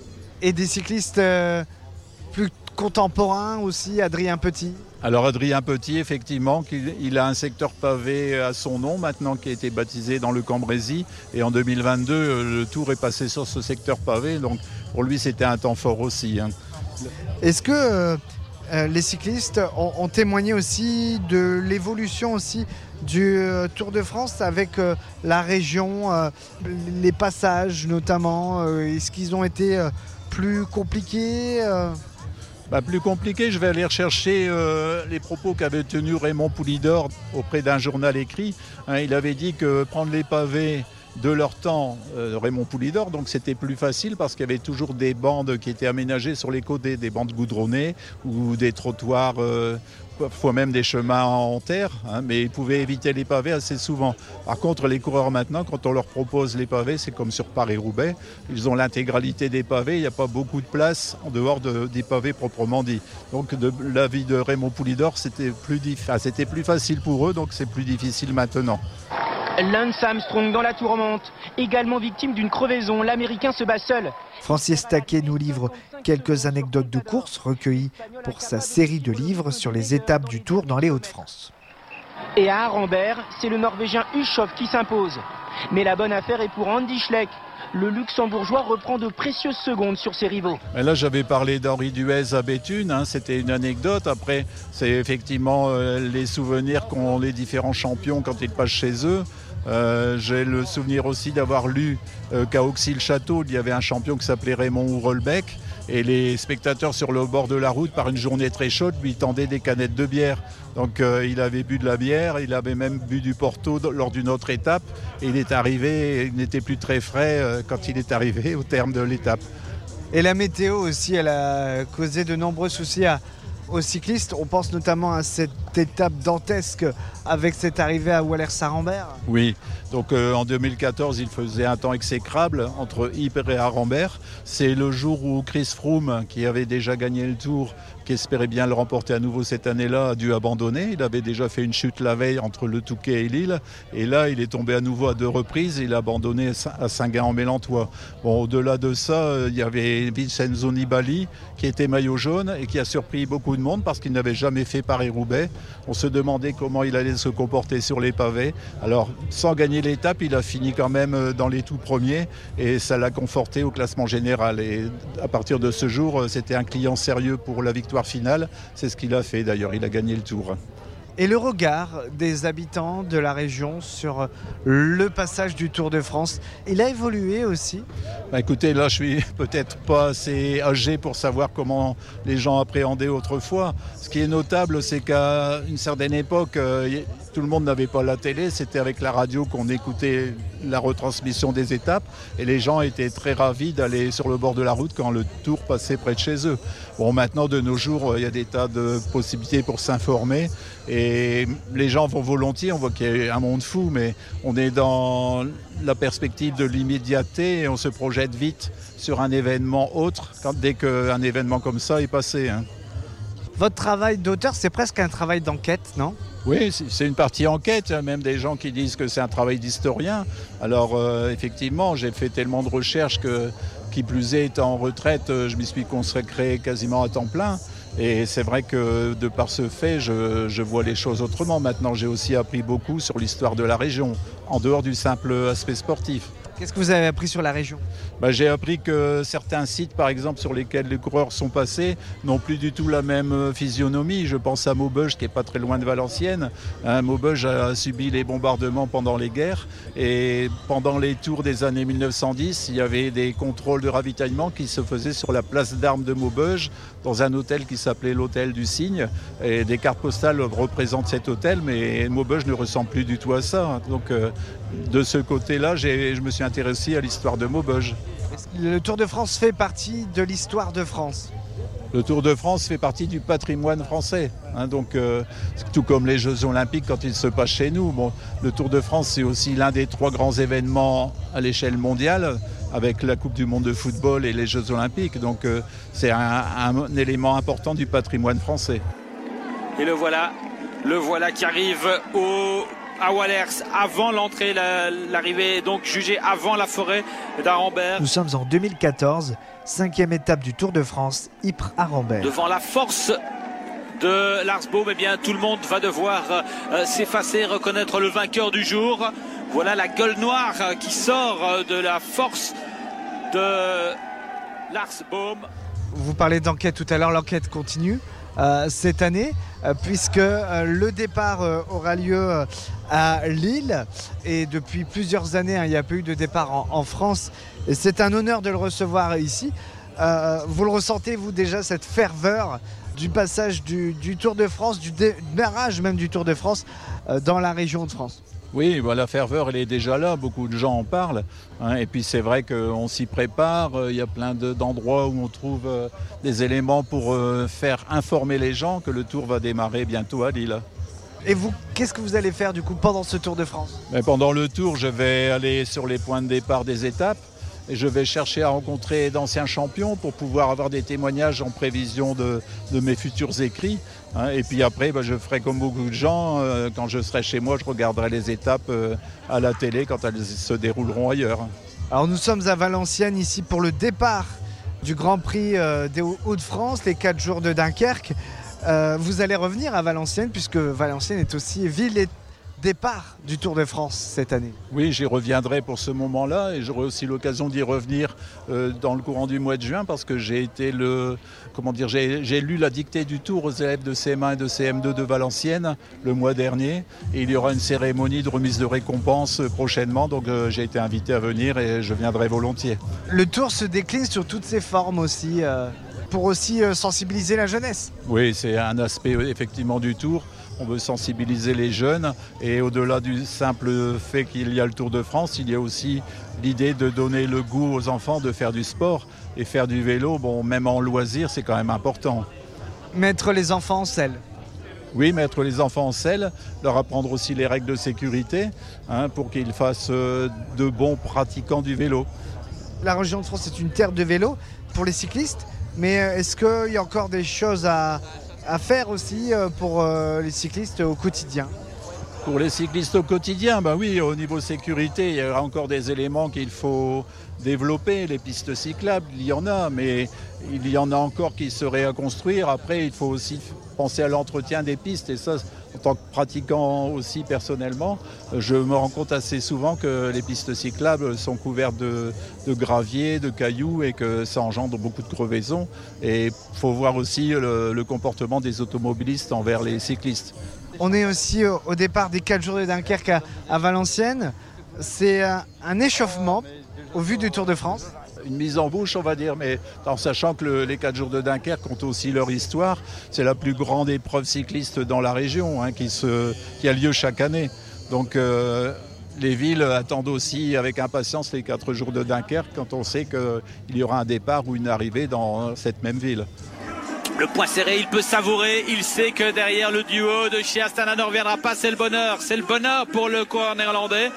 Et des cyclistes euh, plus contemporains aussi, Adrien Petit ? Alors Adrien Petit, effectivement, il a un secteur pavé à son nom maintenant qui a été baptisé dans le Cambrésis. Et en deux mille vingt-deux, le Tour est passé sur ce secteur pavé. Donc pour lui, c'était un temps fort aussi. Hein. Est-ce que euh, les cyclistes ont, ont témoigné aussi de l'évolution aussi du euh, Tour de France avec euh, la région, euh, les passages notamment, euh, est-ce qu'ils ont été euh, plus compliqués euh Bah, plus compliqué, je vais aller rechercher euh, les propos qu'avait tenus Raymond Poulidor auprès d'un journal écrit. Hein, il avait dit que prendre les pavés de leur temps, euh, Raymond Poulidor, donc c'était plus facile parce qu'il y avait toujours des bandes qui étaient aménagées sur les côtés, des bandes goudronnées ou des trottoirs, euh, parfois même des chemins en terre, hein, mais ils pouvaient éviter les pavés assez souvent. Par contre, les coureurs maintenant, quand on leur propose les pavés, c'est comme sur Paris-Roubaix, ils ont l'intégralité des pavés, il n'y a pas beaucoup de place en dehors de, des pavés proprement dit. Donc de l'avis de Raymond Poulidor, c'était plus, diff... ah, c'était plus facile pour eux, donc c'est plus difficile maintenant. Lance Armstrong dans la tourmente, également victime d'une crevaison, l'Américain se bat seul. Francis Taquet nous livre quelques anecdotes de course recueillies pour sa série de livres sur les étapes du Tour dans les Hauts-de-France. Et à Arambert, c'est le Norvégien Ushoff qui s'impose. Mais la bonne affaire est pour Andy Schleck. Le Luxembourgeois reprend de précieuses secondes sur ses rivaux. Et là, j'avais parlé d'Henri Duez à Béthune, hein, c'était une anecdote. Après, c'est effectivement euh, les souvenirs qu'ont les différents champions quand ils passent chez eux. Euh, j'ai le souvenir aussi d'avoir lu euh, qu'à Auxy-le-Château, il y avait un champion qui s'appelait Raymond Ourelbeck. Et les spectateurs sur le bord de la route, par une journée très chaude, lui tendaient des canettes de bière. Donc euh, il avait bu de la bière, il avait même bu du Porto lors d'une autre étape. Et il est arrivé, il n'était plus très frais euh, quand il est arrivé au terme de l'étape. Et la météo aussi, elle a causé de nombreux soucis à, aux cyclistes. On pense notamment à cette cette étape dantesque avec cette arrivée à Wallers-Arambert. Oui, donc euh, en deux mille quatorze, il faisait un temps exécrable entre Ypres et Arambert. C'est le jour où Chris Froome, qui avait déjà gagné le Tour, qui espérait bien le remporter à nouveau cette année-là, a dû abandonner. Il avait déjà fait une chute la veille entre le Touquet et Lille. Et là, il est tombé à nouveau à deux reprises. Il a abandonné à Saint-Gain-en-Mélantois. Bon, au-delà de ça, il y avait Vincenzo Nibali, qui était maillot jaune et qui a surpris beaucoup de monde parce qu'il n'avait jamais fait Paris-Roubaix. On se demandait comment il allait se comporter sur les pavés. Alors, sans gagner l'étape, il a fini quand même dans les tout premiers et ça l'a conforté au classement général. Et à partir de ce jour, c'était un client sérieux pour la victoire finale. C'est ce qu'il a fait d'ailleurs, il a gagné le Tour. Et le regard des habitants de la région sur le passage du Tour de France, il a évolué aussi? Bah écoutez, là je suis peut-être pas assez âgé pour savoir comment les gens appréhendaient autrefois. Ce qui est notable, c'est qu'à une certaine époque, euh, tout le monde n'avait pas la télé, c'était avec la radio qu'on écoutait la retransmission des étapes et les gens étaient très ravis d'aller sur le bord de la route quand le Tour passait près de chez eux. Bon, maintenant de nos jours, il y a des tas de possibilités pour s'informer et les gens vont volontiers, on voit qu'il y a un monde fou, mais on est dans la perspective de l'immédiateté et on se projette vite sur un événement autre quand, dès qu'un événement comme ça est passé. Hein. Votre travail d'auteur, c'est presque un travail d'enquête, non ? Oui, c'est une partie enquête, même des gens qui disent que c'est un travail d'historien. Alors euh, effectivement, j'ai fait tellement de recherches que, qui plus est, étant en retraite, je m'y suis consacré quasiment à temps plein. Et c'est vrai que de par ce fait, je, je vois les choses autrement. Maintenant, j'ai aussi appris beaucoup sur l'histoire de la région, en dehors du simple aspect sportif. Qu'est-ce que vous avez appris sur la région ? Bah, j'ai appris que certains sites, par exemple, sur lesquels les coureurs sont passés, n'ont plus du tout la même physionomie. Je pense à Maubeuge, qui n'est pas très loin de Valenciennes. Hein, Maubeuge a subi les bombardements pendant les guerres. Et pendant les tours des années mille neuf cent dix, il y avait des contrôles de ravitaillement qui se faisaient sur la place d'armes de Maubeuge, dans un hôtel qui s'appelait l'hôtel du Cygne. Et des cartes postales représentent cet hôtel, mais Maubeuge ne ressemble plus du tout à ça. Donc, euh, de ce côté-là, j'ai, je me suis intéressé à l'histoire de Maubeuge. Le Tour de France fait partie de l'histoire de France. Le Tour de France fait partie du patrimoine français. Hein, donc, euh, tout comme les Jeux Olympiques quand ils se passent chez nous. Bon, le Tour de France, c'est aussi l'un des trois grands événements à l'échelle mondiale, avec la Coupe du Monde de football et les Jeux Olympiques. Donc, euh, c'est un, un, un élément important du patrimoine français. Et le voilà, le voilà qui arrive au... à Wallers, avant l'entrée, la, l'arrivée est donc jugée avant la forêt d'Arambert. Nous sommes en deux mille quatorze, cinquième étape du Tour de France, Ypres-Arambert. Devant la force de Lars Boom, eh bien, tout le monde va devoir euh, s'effacer, reconnaître le vainqueur du jour. Voilà la gueule noire euh, qui sort euh, de la force de Lars Boom. Vous parlez d'enquête tout à l'heure, l'enquête continue. Euh, cette année, euh, puisque euh, le départ euh, aura lieu euh, à Lille et depuis plusieurs années, hein, il n'y a pas eu de départ en, en France et c'est un honneur de le recevoir ici. Euh, vous le ressentez, vous, déjà, cette ferveur du passage du, du Tour de France, du démarrage même du Tour de France euh, dans la région de France? Oui, bah, la ferveur, elle est déjà là, beaucoup de gens en parlent. Hein, et puis c'est vrai qu'on s'y prépare, il y a plein de, d'endroits où on trouve euh, des éléments pour euh, faire informer les gens que le Tour va démarrer bientôt à Lille. Et vous, qu'est-ce que vous allez faire du coup pendant ce Tour de France? Mais pendant le Tour, je vais aller sur les points de départ des étapes. Et je vais chercher à rencontrer d'anciens champions pour pouvoir avoir des témoignages en prévision de, de mes futurs écrits. Hein, et puis après, bah, je ferai comme beaucoup de gens. Euh, quand je serai chez moi, je regarderai les étapes euh, à la télé quand elles se dérouleront ailleurs. Alors nous sommes à Valenciennes ici pour le départ du Grand Prix euh, des Hauts-de-France, les quatre jours de Dunkerque. Euh, vous allez revenir à Valenciennes puisque Valenciennes est aussi ville et départ du Tour de France cette année. Oui, j'y reviendrai pour ce moment-là et j'aurai aussi l'occasion d'y revenir euh, dans le courant du mois de juin parce que j'ai été le, comment dire, j'ai, j'ai lu la dictée du Tour aux élèves de C M un et de C M deux de Valenciennes le mois dernier et il y aura une cérémonie de remise de récompense prochainement, donc euh, j'ai été invité à venir et je viendrai volontiers. Le Tour se décline sur toutes ses formes aussi, euh, pour aussi euh, sensibiliser la jeunesse. Oui, c'est un aspect effectivement du Tour. On veut sensibiliser les jeunes et au-delà du simple fait qu'il y a le Tour de France, il y a aussi l'idée de donner le goût aux enfants de faire du sport et faire du vélo, bon, même en loisir, c'est quand même important. Mettre les enfants en selle. Oui, mettre les enfants en selle, leur apprendre aussi les règles de sécurité hein, pour qu'ils fassent euh, de bons pratiquants du vélo. La région de France est une terre de vélo pour les cyclistes, mais est-ce qu'il y a encore des choses à, à faire aussi pour euh, les cyclistes au quotidien ? Pour les cyclistes au quotidien, ben oui, au niveau sécurité, il y aura encore des éléments qu'il faut développer. Les pistes cyclables, il y en a, mais il y en a encore qui seraient à construire. Après, il faut aussi penser à l'entretien des pistes. Et ça, en tant que pratiquant aussi personnellement, je me rends compte assez souvent que les pistes cyclables sont couvertes de, de gravier, de cailloux et que ça engendre beaucoup de crevaisons. Et il faut voir aussi le, le comportement des automobilistes envers les cyclistes. On est aussi au départ des quatre jours de Dunkerque à, à Valenciennes. C'est un, un échauffement au vu du Tour de France. Une mise en bouche, on va dire, mais en sachant que le, les quatre jours de Dunkerque ont aussi leur histoire. C'est la plus grande épreuve cycliste dans la région hein, qui, se, qui a lieu chaque année. Donc euh, les villes attendent aussi avec impatience les quatre jours de Dunkerque quand on sait qu'il y aura un départ ou une arrivée dans cette même ville. Le point serré, il peut savourer, il sait que derrière le duo de chez Astana ne reviendra pas, c'est le bonheur, c'est le bonheur pour le coureur néerlandais.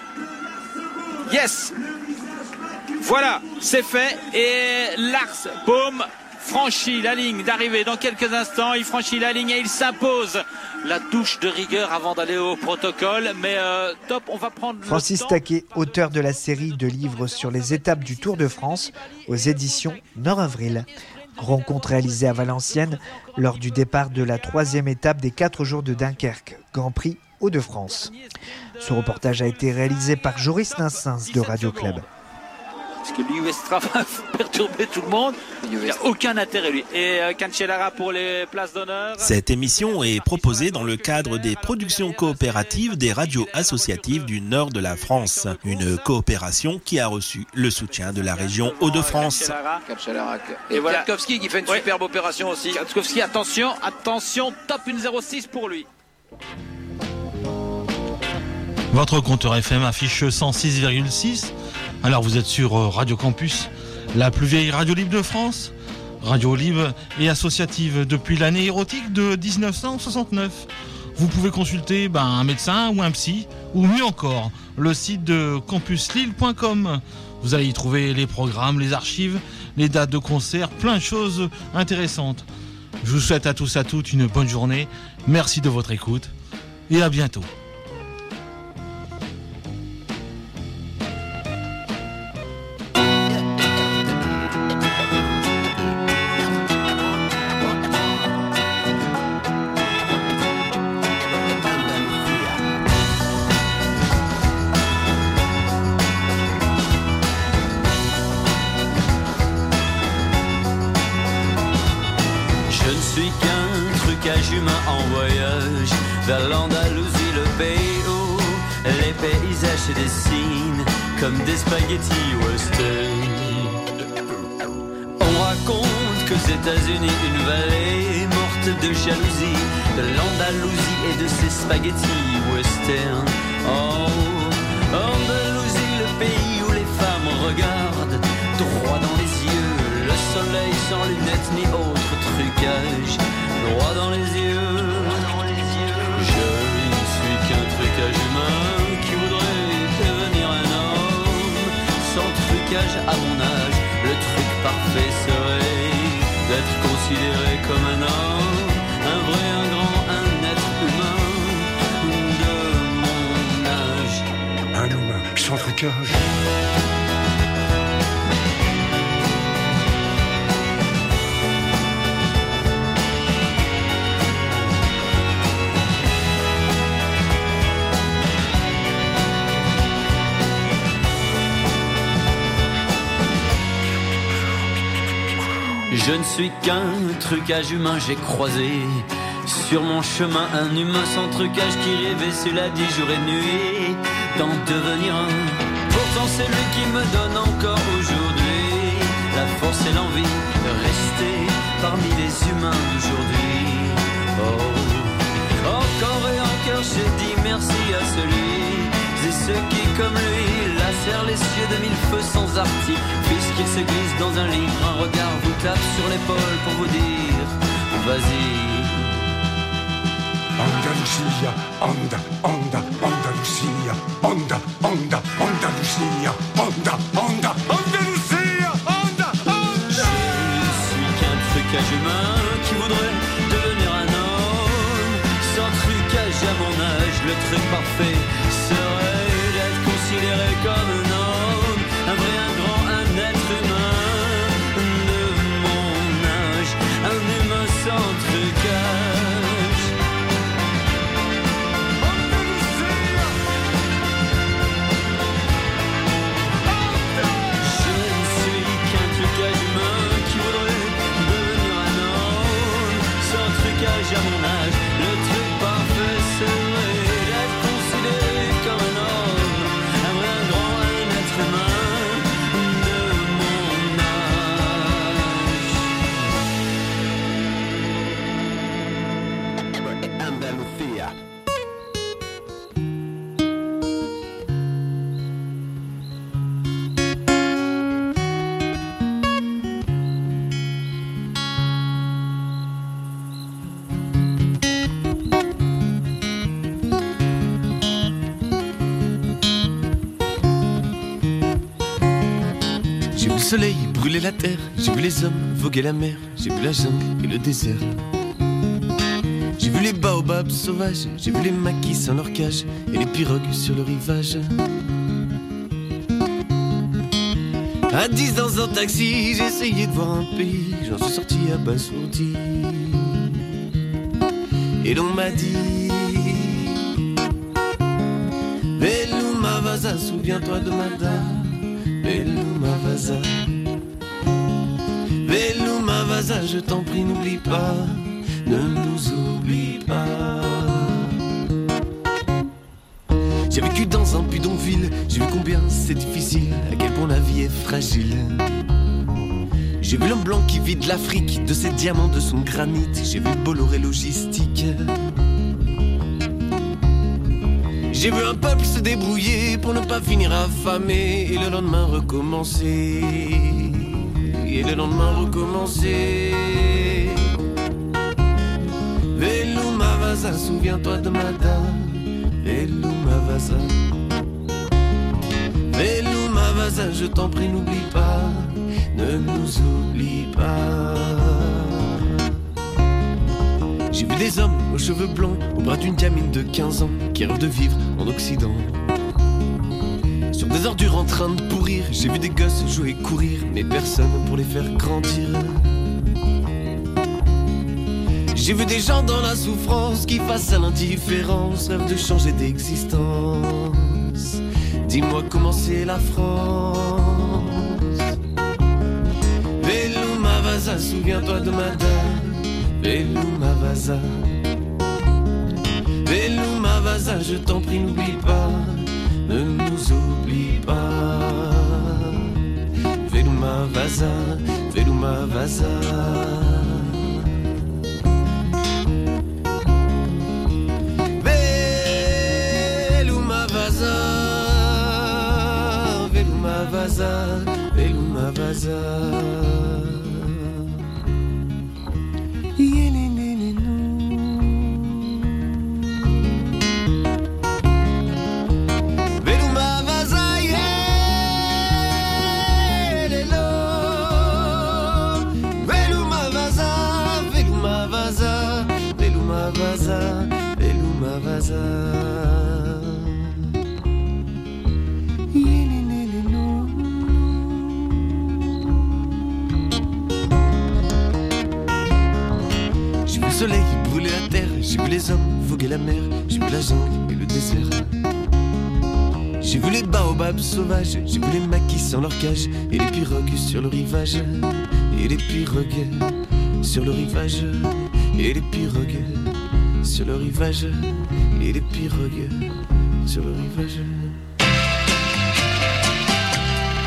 Yes! Voilà, c'est fait et Lars Boom franchit la ligne d'arrivée dans quelques instants, il franchit la ligne et il s'impose. La douche de rigueur avant d'aller au protocole, mais euh, top, on va prendre Francis Taquet, auteur de la série de livres sur les étapes du Tour de France aux éditions Nord-Avril. Rencontre réalisée à Valenciennes lors du départ de la troisième étape des quatre jours de Dunkerque, Grand Prix Hauts-de-France. Ce reportage a été réalisé par Joris Nassens de Radio Club. Parce que l'U S T R A va perturber tout le monde. Il n'y a aucun intérêt, lui. Et euh, Cancellara pour les places d'honneur. Cette émission est proposée dans le cadre des productions coopératives des radios associatives du nord de la France. Une coopération qui a reçu le soutien de la région Hauts-de-France. Cancellara. Et voilà. Kwiatkowski qui fait une ouais. superbe opération aussi. Kwiatkowski, attention, attention, top une zéro six pour lui. Votre compteur F M affiche cent six virgule six. Alors vous êtes sur Radio Campus, la plus vieille radio libre de France. Radio libre et associative depuis l'année érotique de dix-neuf cent soixante-neuf. Vous pouvez consulter ben, un médecin ou un psy, ou mieux encore, le site de campus lille point com. Vous allez y trouver les programmes, les archives, les dates de concerts, plein de choses intéressantes. Je vous souhaite à tous et à toutes une bonne journée. Merci de votre écoute et à bientôt. Humain en voyage vers l'Andalousie, le pays où les paysages se dessinent comme des spaghettis western. On raconte qu'aux États-Unis, une vallée morte de jalousie de l'Andalousie et de ses spaghettis western. Oh, Andalousie, le pays où les femmes regardent droit dans les yeux le soleil sans lunettes ni autre trucage. Droit dans les yeux, je ne suis qu'un trucage humain qui voudrait devenir un homme. Sans trucage à mon âge, le truc parfait serait d'être considéré comme un homme, un vrai, un grand, un être humain de mon âge. Un humain sans trucage. Je ne suis qu'un trucage humain, j'ai croisé sur mon chemin un humain sans trucage qui rêvait, cela dit jour et nuit, d'en devenir un. Pourtant c'est lui qui me donne encore aujourd'hui la force et l'envie de rester parmi les humains d'aujourd'hui. Oh, encore et encore j'ai dit merci à celui et ceux qui comme lui lacèrent les cieux de mille feux sans artifice, qu'il se glisse dans un livre, un regard vous tape sur l'épaule pour vous dire vas-y. Andalucía, onda, onda, Andalucía, onda, onda, Andalucía, onda, onda, Andalucía, onda, onda. Je suis qu'un trucage humain qui voudrait devenir un homme. Sans trucage à mon âge, le truc parfait serait d'être considéré comme un homme, un vrai, un grand, un être humain de mon âge, un humain sans trucage. Je ne suis qu'un trucage humain qui voudrait devenir un homme, sans trucage à mon âge, le truc parfait serait d'être considéré comme un homme, un vrai, un grand, un être humain de mon âge. Andalucía. J'ai vu le soleil brûler la terre, j'ai vu les hommes voguer la mer, j'ai vu la jungle et le désert. J'ai vu les baobabs sauvages, j'ai vu les maquis sans leur cage et les pirogues sur le rivage. À dix dans un taxi, j'ai essayé de voir un pays, j'en suis sorti abasourdi. Et l'on m'a dit Veluma Vaza, souviens-toi de Madame. Veluma Vaza, Veluma Vaza, je t'en prie, n'oublie pas, ne nous oublie pas. J'ai vécu dans un bidonville, j'ai vu combien c'est difficile, à quel point la vie est fragile. J'ai vu l'homme blanc qui vide l'Afrique de ses diamants, de son granit, j'ai vu Bolloré logistique. J'ai vu un peuple se débrouiller pour ne pas finir affamé, et le lendemain recommencer, et le lendemain recommencer. Veluma Vaza, souviens-toi de Madame. Veluma Vaza, Veluma Vaza, je t'en prie, n'oublie pas, ne nous oublie pas. J'ai vu des hommes aux cheveux blancs, au bras d'une gamine de quinze ans, qui rêvent de vivre en Occident. Sur des ordures en train de pourrir, j'ai vu des gosses jouer et courir, mais personne pour les faire grandir. J'ai vu des gens dans la souffrance qui, face à l'indifférence, rêvent de changer d'existence. Dis-moi comment c'est la France. Veluma Vaza, souviens-toi de Madame. Veluma Vaza, Veluma Vaza, je t'en prie, n'oublie pas, ne nous oublie pas. Veluma Vaza, Veluma Vaza. Veluma Vaza, Veluma Vaza, Veluma Vaza. Veluma Vaza. J'ai vu le soleil brûler la terre, j'ai vu les hommes voguer la mer, j'ai vu la jungle et le désert. J'ai vu les baobabs sauvages, j'ai vu les maquis sans leur cage et les pirogues sur le rivage, et les pirogues sur le rivage, et les pirogues sur le rivage, et les pirogues sur le rivage.